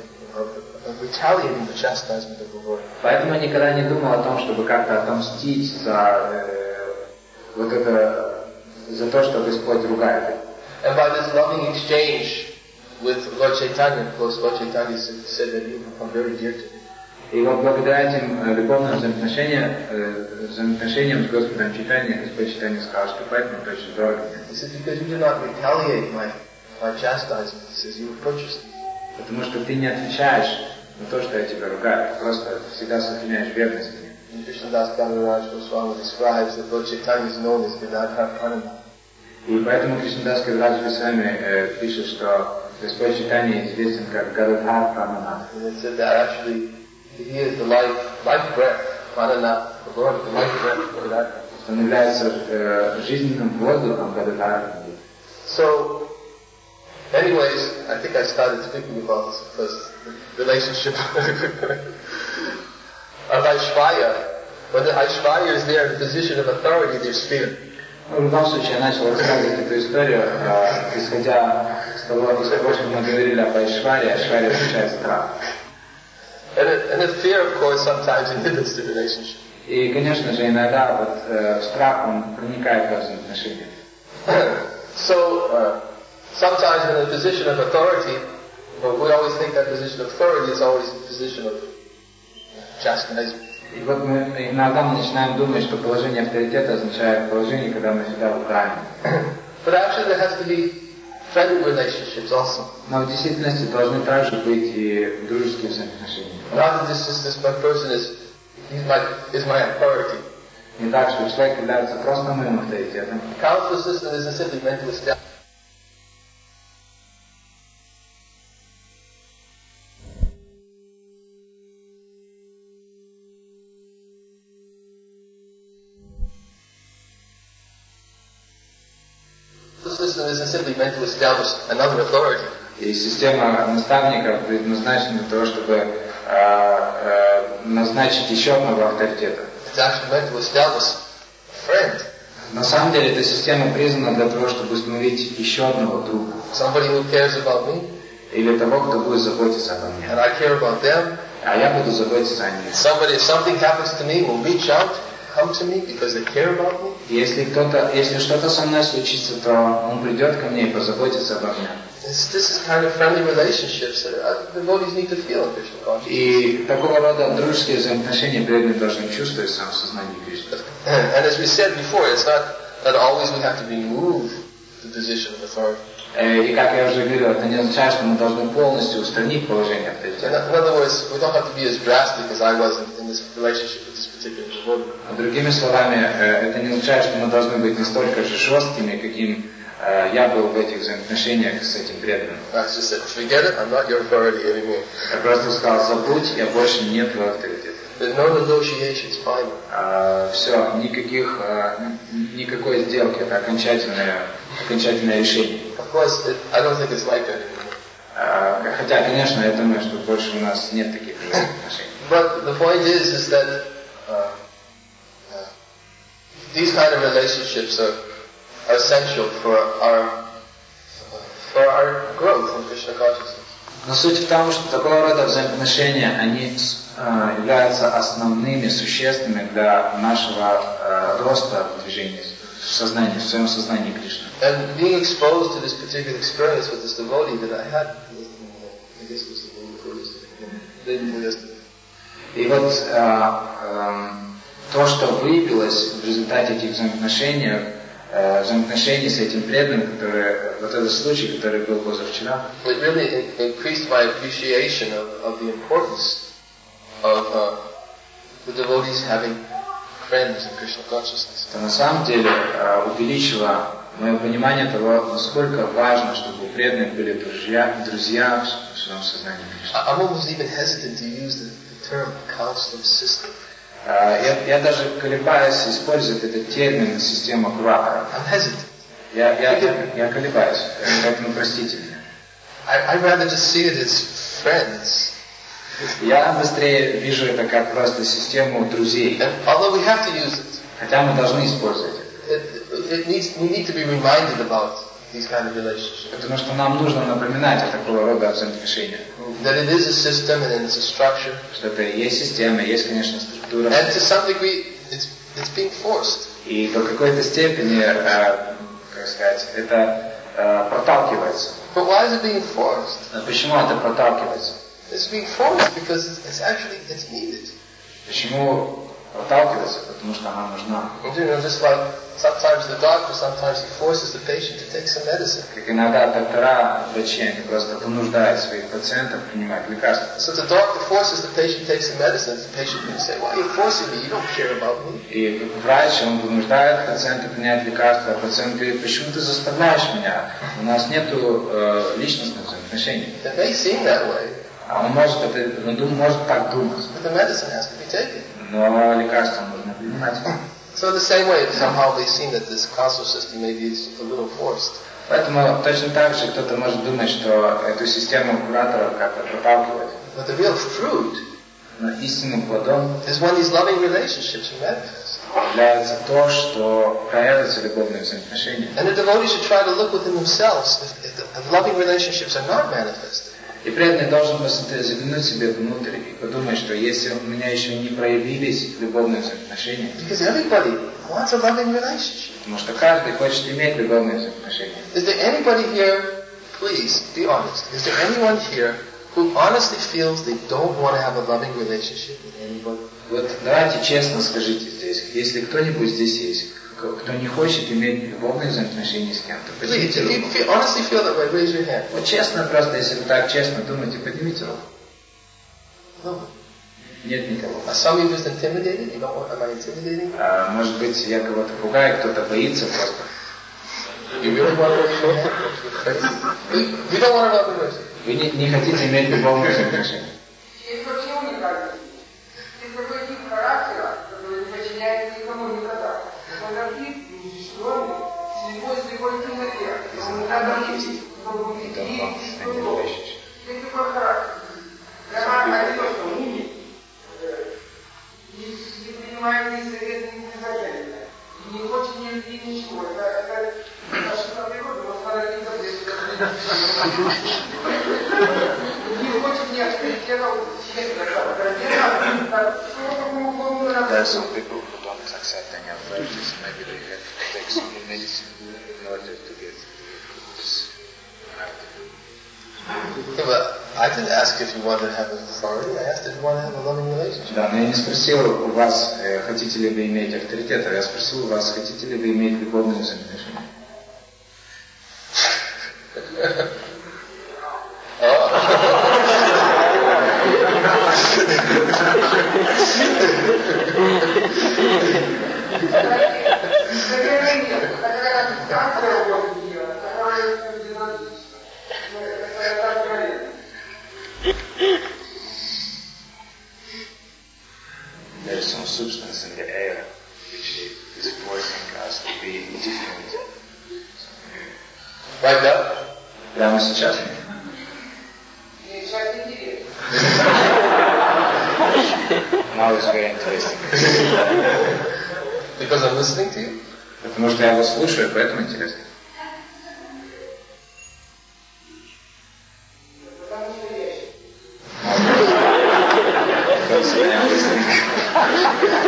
of the Lord. Поэтому я никогда не думал о том, чтобы как-то отомстить за вот это, за то, что Господь ругает. And by this loving exchange with Lord Chaitanya, of course, Lord Chaitanya said that he would become very dear to me. И вот благодаря этим любовным взаимоотношениям с Господом Чайтаньей, Господь Чайтанья сказал, что поэтому это очень дорого. He said, because you do not retaliate my chastisement, he says, you will purchase me. Потому что ты не отвечаешь на то, что я тебя ругаю, ты просто всегда сохраняешь верность мне. And Krishnadas Kaviraj Goswami describes that Lord Chaitanya is known as Gadadhar Pranama. И поэтому Кришнадас Кавирадж Госвами пишет, что Господь Чайтанья известен как Гададхар Пранама. And it said that actually he is the life breath, Pranana, the Lord, the life breath of Gadadhar. Он является жизненным воздухом Гададхара. So, anyways, I think I started speaking about this because the relationship of Aishvarya. When the Aishvarya is there in the position of authority, there's fear. В любом случае, я начал рассказывать эту историю, исходя из того, что мы говорили об Айшваре. Айшваре означает страх. And the fear, of course, sometimes inhibits the relationship. И, конечно же, иногда вот страх, он проникает во взаимоотношения. So, sometimes in a position of authority, we always think that position of authority is always a position of chastisement. И вот иногда мы начинаем думать, что положение авторитета означает положение, когда мы всегда в храме. But actually there has to be friendly relationships also. Но в действительности должны также быть и дружеские взаимоотношения. Not just this one person is my authority. Не так, что человек является просто моим авторитетом. Council system isn't simply meant to establish. System isn't simply meant to establish another authority. И система наставников предназначена для того, чтобы назначить еще одного авторитета. It's actually meant to establish a friend. На самом деле эта система призвана для того, чтобы установить еще одного друга. Somebody who cares about me. Или того, кто будет заботиться обо мне. And I care about them. А я буду заботиться о них. Somebody, if something happens to me, will reach out, come to me because they care about me. Если что-то со мной случится, то он придет ко мне и позаботится обо мне. This is kind of friendly relationships that devotees need to feel in Krishna consciousness. И такого рода дружеские взаимоотношения преданные должны чувствовать в самом сознании Кришны. And as we said before, it's not that always we have to remove the position of authority. И как я уже говорил, это не означает, что мы должны полностью устранить положение авторитета. In other words, we don't have to be as drastic as I was in this relationship with this particular devotee. Другими словами, это не означает, что мы должны быть настолько же жесткими, каким я был в этих взаимоотношениях с этим преданным. I just said, forget it, I'm not your authority anymore. Я просто сказал, забудь, я больше не твой авторитет. There's no negotiations, final. Все, никакой сделки, это окончательное решение. Of course, I don't think it's like that anymore. Хотя, конечно, я думаю, что больше у нас нет таких отношений. But the point is that these kind of relationships are essential for our growth in Krishna consciousness. Но суть в том, что такого рода взаимоотношения, они являются основными, существенными для нашего роста в движении, в своем сознании Кришны. And being exposed to this particular experience with this devotee that I had, I guess it was the day before yesterday. И вот то, что выявилось в результате этих взаимоотношений с этим преданным, вот этот случай, который был позавчера, it really increased my appreciation of the importance of the devotees having friends in Krishna consciousness. Это на самом деле увеличило мое понимание того, насколько важно, чтобы у преданных были друзья в своем сознании Кришны. I'm almost even hesitant to use the term counseling system. Я даже колебаюсь использовать этот термин «система кураторов». I'm hesitant. Я колебаюсь, поэтому простите меня. I'd rather just see it as friends. Я быстрее вижу это как просто систему друзей. And although we have to use it, Хотя мы должны использовать это. we need to be reminded about these kind of relationships. Потому что нам нужно напоминать о такого рода взаимоотношениях. That it is a system and it's a structure. Что это есть система, есть, конечно, структура. And to some degree, it's being forced. И до какой-то степени, как сказать, это проталкивается. But why is it being forced? Но почему это проталкивается? It's being forced because it's needed. Почему проталкивается? Потому что она нужна. You know, just like sometimes the doctor, sometimes he forces the patient to take some medicine. Как иногда доктора, врачи, они просто вынуждают своих пациентов принимать лекарства. So the doctor forces the patient to take some medicine. The patient can say, "Why are you forcing me? You don't care about me." И врач, он вынуждает пациента принять лекарства, а пациент говорит, почему ты заставляешь меня? У нас нету личностных взаимоотношений. It may seem that way. А он может так думать. But the medicine has to be taken. Но лекарства нужно принимать. So in the same way, somehow they seem that this causal system maybe is a little forced. Поэтому точно так же кто-то может думать, что эту систему кураторов как-то проталкивать. But the real fruit Но истинным плодом is when these loving relationships are manifest. является то, что проявляются любовные взаимоотношения. And the devotee should try to look within themselves if the loving relationships are not manifested. И преданный должен заглянуть себе внутрь и подумать, что если у меня еще не проявились любовные взаимоотношения, Because everybody wants a loving relationship. потому что каждый хочет иметь любовные взаимоотношения. Is there anybody here, please be honest, is there anyone here who honestly feels they don't want to have a loving relationship with anybody? Вот давайте честно скажите здесь, если кто-нибудь здесь есть, кто не хочет иметь любовные взаимоотношения с кем-то, Please, поднимите if руку. you honestly feel that way, raise your hand. Вот честно просто, если вы так честно думаете, поднимите руку. No. Нет никого. Are some of you just intimidated? You don't want, am I intimidating? Может быть, я кого-то пугаю, кто-то боится просто. You really want to raise your hand? You don't want to love a relationship. Вы не хотите иметь любовные взаимоотношения. Есть вообще уникальный. Есть такой тип характера, который не подчиняется никому никогда. Он архив, несчастный, слепой в темноте. Он не надо лечить, чтобы уйти. Есть такой характер. Прямо одиночка, умник. Не принимает ни совет, ни предложения. Не хочет ни любви, ничего. Это наша природа, но надо не забыть. Не хочет ни авторитетов, There are some people who don't accept any authorities. Maybe they have to take some medicine in order to get this. Yeah, but I didn't ask if you wanted to have an authority. I asked if you want to have a loving relationship. Да, но я не спросил у вас, хотите ли вы иметь авторитет, а я спросил у вас, хотите ли вы иметь любовные взаимоотношения. There is some substance in the air which is forcing us to be different. Right now? Прямо сейчас? Now it's very interesting. Because I'm listening to you? Потому что я вас слушаю, поэтому интересно. Because I am listening.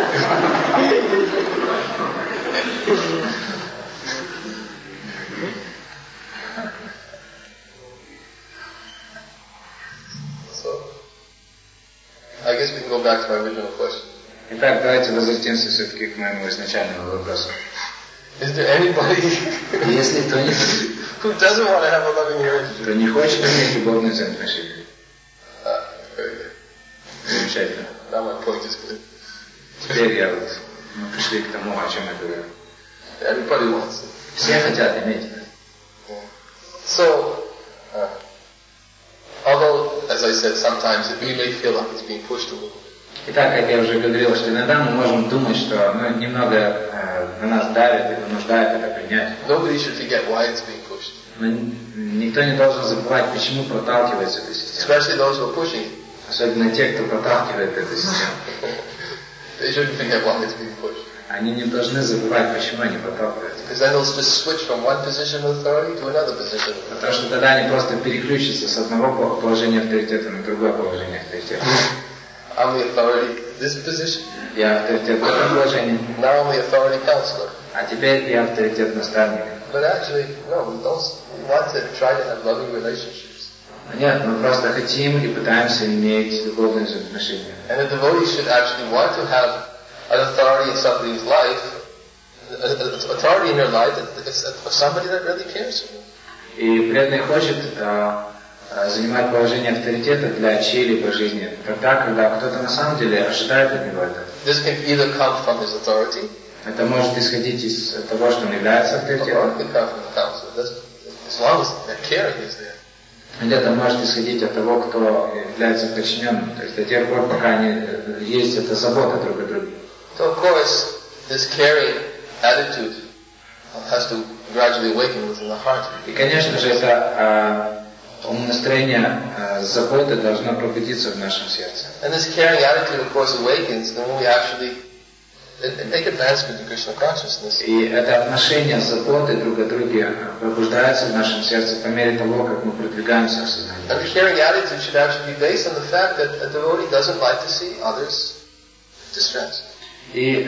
So, I guess we can go back to my original question. Итак, давайте возвратимся все-таки к моему изначальному вопросу. Is there anybody Если кто-нибудь, who doesn't want to have a loving relationship? кто не хочет иметь любовные взаимоотношения, Very good. замечательно. Now my point is clear. Теперь мы пришли к тому, о чем я говорю. Everybody wants it. Все хотят иметь это. So, although, as I said, sometimes we may feel like it's being pushed a little bit. Итак, как я уже говорил, что иногда мы можем думать, что немного на нас давит и вынуждает это принять. Nobody should forget why it's being pushed. Но никто не должен забывать, почему проталкивается эта система. Especially those who are pushing it. Особенно те, кто подталкивает эту систему. They shouldn't forget why it's being pushed. Они не должны забывать, почему они подталкивают. Because then they'll just switch from one position of authority to another position of authority. Потому что тогда они просто переключатся с одного положения авторитета на другое положение авторитета. I'm the authority this position. Я авторитет в этом положении. Now I'm the authority counselor. А теперь я авторитет наставника. But actually, no, we want to try to have loving relationships. Нет, мы просто хотим и пытаемся иметь любовные взаимоотношения. And a devotee should actually want to have an authority in somebody's life, authority in your life, it's somebody that really cares for you. И преданный хочет занимать положение авторитета для чьей-либо жизни, тогда, когда кто-то на самом деле ожидает от него это. This can either come from his authority, это может исходить из того, что он является авторитетом, or it can come from the counsel. As long as that caring is there. Или это может исходить от того, кто является подчиненным, то есть до тех пор, пока есть эта забота друг о друге. So of course, this caring attitude has to gradually awaken within the heart. И, конечно же, это настроение заботы должно пробудиться в нашем сердце. And this caring attitude, of course, awakens when we actually make advancement in Krishna consciousness. И это отношение заботы друг о друге пробуждается в нашем сердце по мере того, как мы продвигаемся в сознании. And the caring attitude should actually be based on the fact that a devotee doesn't like to see others distressed. И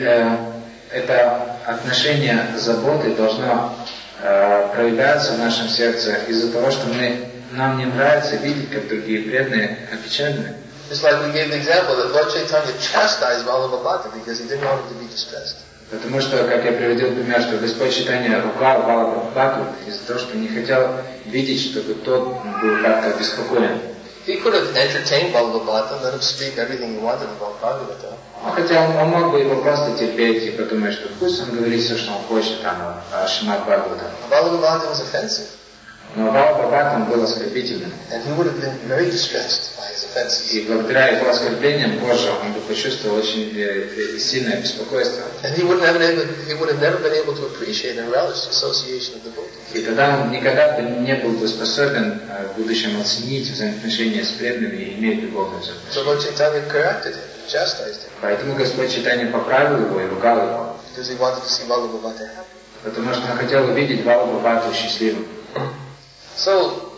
это отношение заботы должно проявляться в нашем сердце из-за того, что нам не нравится видеть, как другие преданные опечалены. Just like we gave the example that Lord Chaitanya chastised Vallabhabhata because he didn't want him to be distressed. Потому что, как я приводил пример, что Господь Чайтанья ругал Валабхабхату из-за того, что не хотел видеть, чтобы тот был как-то обеспокоен. He could have entertained Vallabhabhata and let him speak everything he wanted about Bhagavata. Хотя он мог бы его просто терпеть и подумать, что пусть он говорит все, что он хочет о Шримад Бхагаватам. Vallabhabhata was offensive. Но Валабхабхата был оскорбительным. And he would have been very distressed by his offenses. И благодаря его оскорблениям позже он бы почувствовал очень сильное беспокойство. And he would have never been able to appreciate and relish the association of devotees. И тогда он никогда бы не был бы способен в будущем оценить взаимоотношения с преданными и иметь любовную взаимоотношения. So Lord Chaitanya corrected him, chastised him. Поэтому Господь Чайтанья поправил его и ругал его. Because he wanted to see Vallabhabhata happy. Потому что он хотел увидеть Валабхабхату счастливым. So,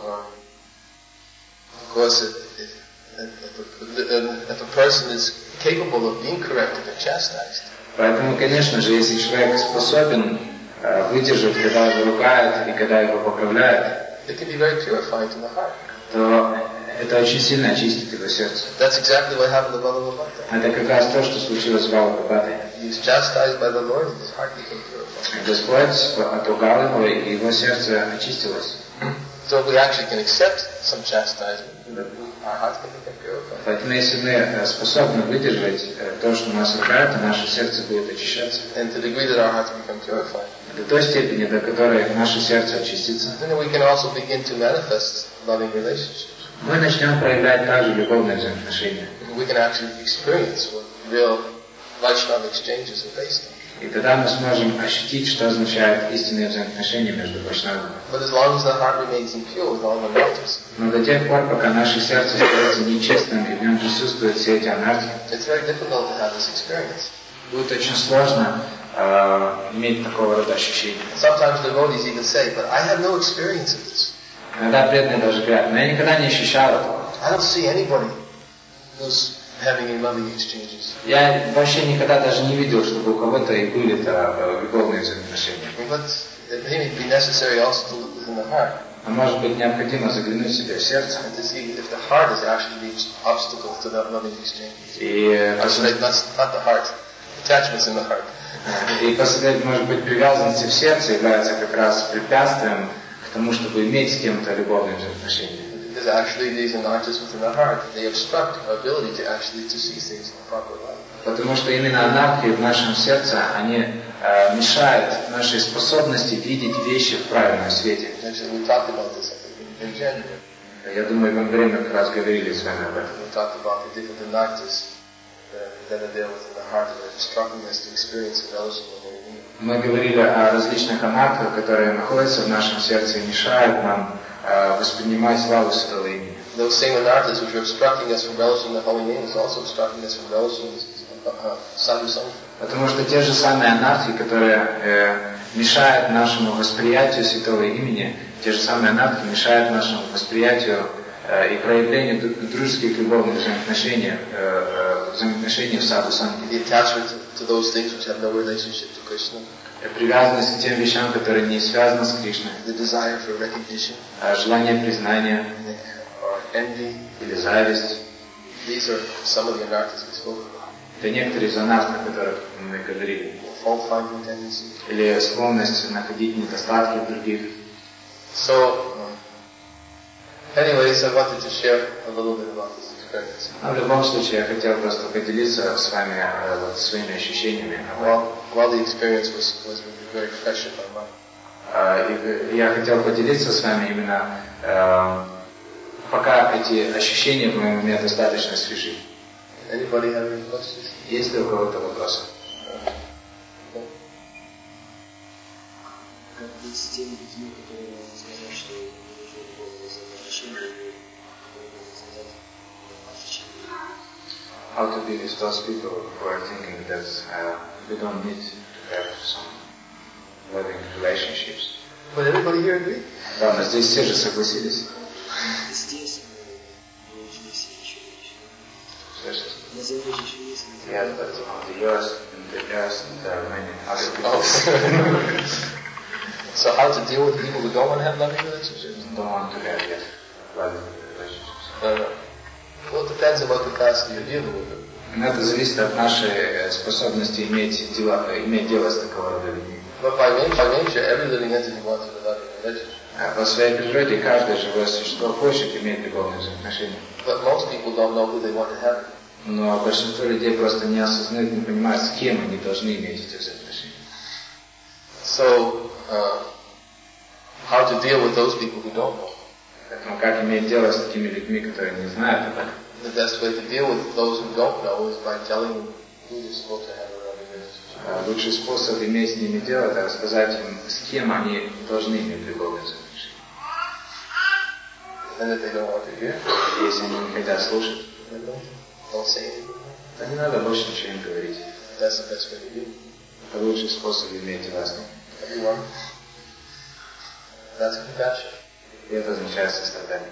of course, if a person is capable of being corrected and chastised, поэтому, конечно же, если человек способен выдержать, когда его ругают и когда его поправляют, it can be very purifying to the heart. то это очень сильно очистит его сердце. That's exactly what happened to Vallabhabhata. Это как раз то, что случилось с Валабхабхатой. He was chastised by the Lord and his heart became purified. Господь отругал его, и его сердце очистилось. So if we actually can accept some chastisement, our hearts can become purified. Поэтому если мы способны выдержать то, что нас ругают, то наше сердце будет очищаться. And to the degree that our hearts become purified, До той степени, до которой наше сердце очистится, then we can also begin to manifest loving relationships. мы начнем проявлять также любовные взаимоотношения. We can actually experience what real Vaishnava exchanges are based on. И тогда мы сможем ощутить, что означают истинные взаимоотношения между вайшнавами. But as long as the heart remains impure with all the anarthas, Но до тех пор, пока наше сердце остается нечестным и в нем присутствуют все эти анархии, it's very difficult to have this experience. будет очень сложно иметь такого рода ощущения. Sometimes devotees even say, but I have no experience of this. Иногда преданные даже говорят, но я никогда не ощущал этого. I don't see anybody who's having any loving exchanges. Я вообще никогда даже не видел, чтобы у кого-то и были-то любовные взаимоотношения. But it may be necessary also to look within the heart А может быть необходимо заглянуть себе в сердце and to see if the heart is actually the obstacle to that loving exchange. и Not the heart, attachments in the heart. посмотреть, может быть, привязанности в сердце является как раз препятствием к тому, чтобы иметь с кем-то любовные взаимоотношения. Because actually these anarthas within the heart, they obstruct our ability to actually to see things in the proper light. Потому что именно анархии в нашем сердце, они мешают нашей способности видеть вещи в правильном свете. Actually, we talked about this in January. Я думаю, во время как раз говорили с вами об этом. We talked about the different anarthas that are there within the heart that are obstructing us to experience the fellowship of the Lord. Мы говорили о различных анархах, которые находятся в нашем сердце и мешают нам воспринимать славу Святого Имени. those same anarthas which are obstructing us from relishing the holy name is also obstructing us from relishing sadhu sangha. Потому что те же самые анархи, которые мешают нашему восприятию святого имени, те же самые анархи мешают нашему восприятию и проявлению дружеских любовных взаимоотношений в саду санги. The attachment to those things which have no relationship to Krishna. Привязанность к тем вещам, которые не связаны с Кришной. The desire for recognition. Желание признания. Or envy. Или зависть. These are some of the anarthas we spoke about. Это некоторые из анарх, о которых мы говорили. Fault-finding tendency. Или склонность находить недостатки в других. So, anyways, I wanted to share a little bit about this experience. В любом случае, я хотел просто поделиться с вами своими ощущениями. While the experience was very fresh in my mind. Я хотел поделиться с вами именно пока эти ощущения в моем уме достаточно свежи. Anybody have any questions? Есть ли у кого-то вопросы? Как быть с теми людьми, которые сказали, что нужно любовь за возвращение и How to deal with those people who are thinking that we don't need to have some loving relationships? Would everybody here agree? Да, но здесь все же согласились. Здесь здесь еще На Земле еще есть. Yes, but on the earth, there are many other people. So how to deal with people who don't want to have loving relationships? Don't want to have yet loving relationships. Well, it depends on what capacity you're dealing with them. Это зависит от нашей способности иметь дело с такого рода людьми. But by nature, every living entity wants a loving relationship. По своей природе каждое живое существо хочет иметь любовные взаимоотношения. But most people don't know who they want to have. Но большинство людей просто не осознают, не понимают, с кем они должны иметь эти взаимоотношения. So, how to deal with those people who don't know? Поэтому как иметь дело с такими людьми, которые не знают об этом? The best way to deal with those who don't know is by telling them who you're supposed to have a loving relationship. Лучший способ иметь с ними дело, это рассказать им, с кем они должны иметь любовные взаимоотношения. And if they don't want to hear, если они не хотят слушать, don't say anything. то не надо больше ничего им говорить. That's the best way to do. Это лучший способ иметь дела с ним. Everyone. That's compassion. И это означает сострадание.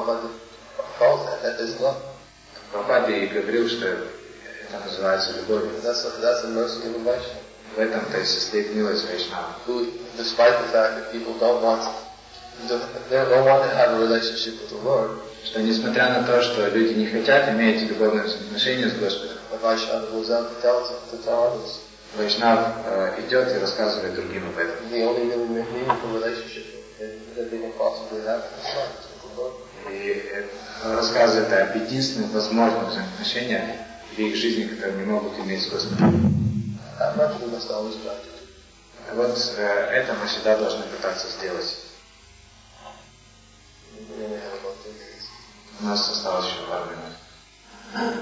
That is love. Прабхупада и говорил, что это называется любовью. That's the mercy of a Vaishnava. В этом-то и состоит милость Вайшнава. Who, despite the fact that people don't want to have a relationship with the Lord, что несмотря на то, что люди не хотят иметь любовные отношения с Господом, Vaishnava goes out to tell others. Вайшнав идет и рассказывает другим об этом. The only really meaningful relationship that they can possibly have is with the Lord. И рассказывает об единственных возможных взаимоотношениях в их жизни, которые не могут иметь с Господом. Вот это мы всегда должны пытаться сделать. У нас осталось еще пару минут.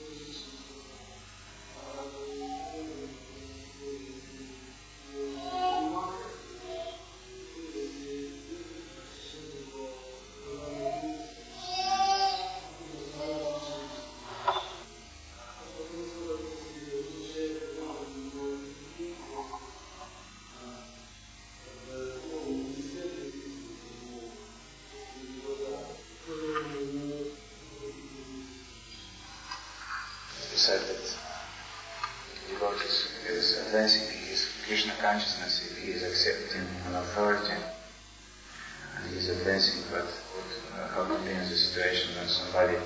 Said that devotee is advancing his Krishna consciousness if he is accepting an authority, and he is advancing, but how to be in the situation when somebody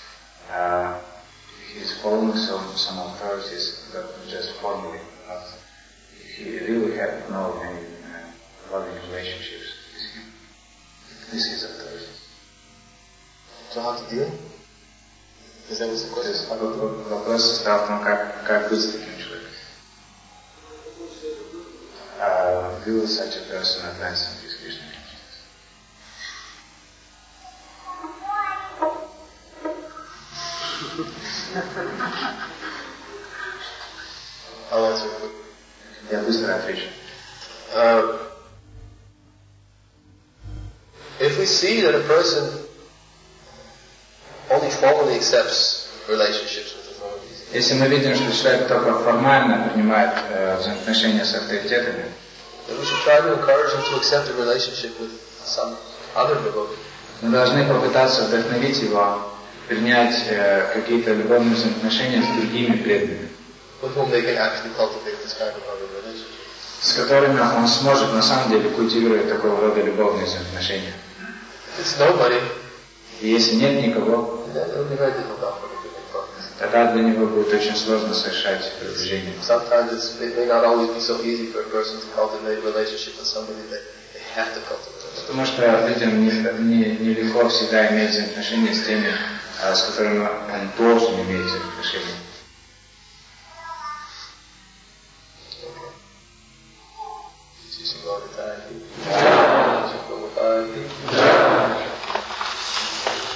he is following some authorities, but just formally, not he really had no any loving relationships with his authorities. So how to deal? Вопрос состоял в том, как быть с таким человеком. Will such a person advance in his Krishna consciousness? I'll answer quick. Я быстро отвечу. If we see that a person accepts relationships with authorities. Если мы видим, что человек только формально принимает взаимоотношения с авторитетами, then we should try to encourage him to accept a relationship with some other devotee. мы должны попытаться вдохновить его принять какие-то любовные взаимоотношения с другими преданными, with whom they can actually cultivate this kind of other relationship. с которыми он сможет на самом деле культивировать такого рода любовные взаимоотношения. If it's nobody, И если нет никого, then it will be very difficult for him to make progress. тогда для него будет очень сложно совершать продвижение. Sometimes it may not always be so easy for a person to cultivate a relationship with somebody that they have to cultivate. Потому что людям нелегко всегда иметь взаимоотношения с теми, с которыми он должен иметь взаимоотношения. Teaching all the time.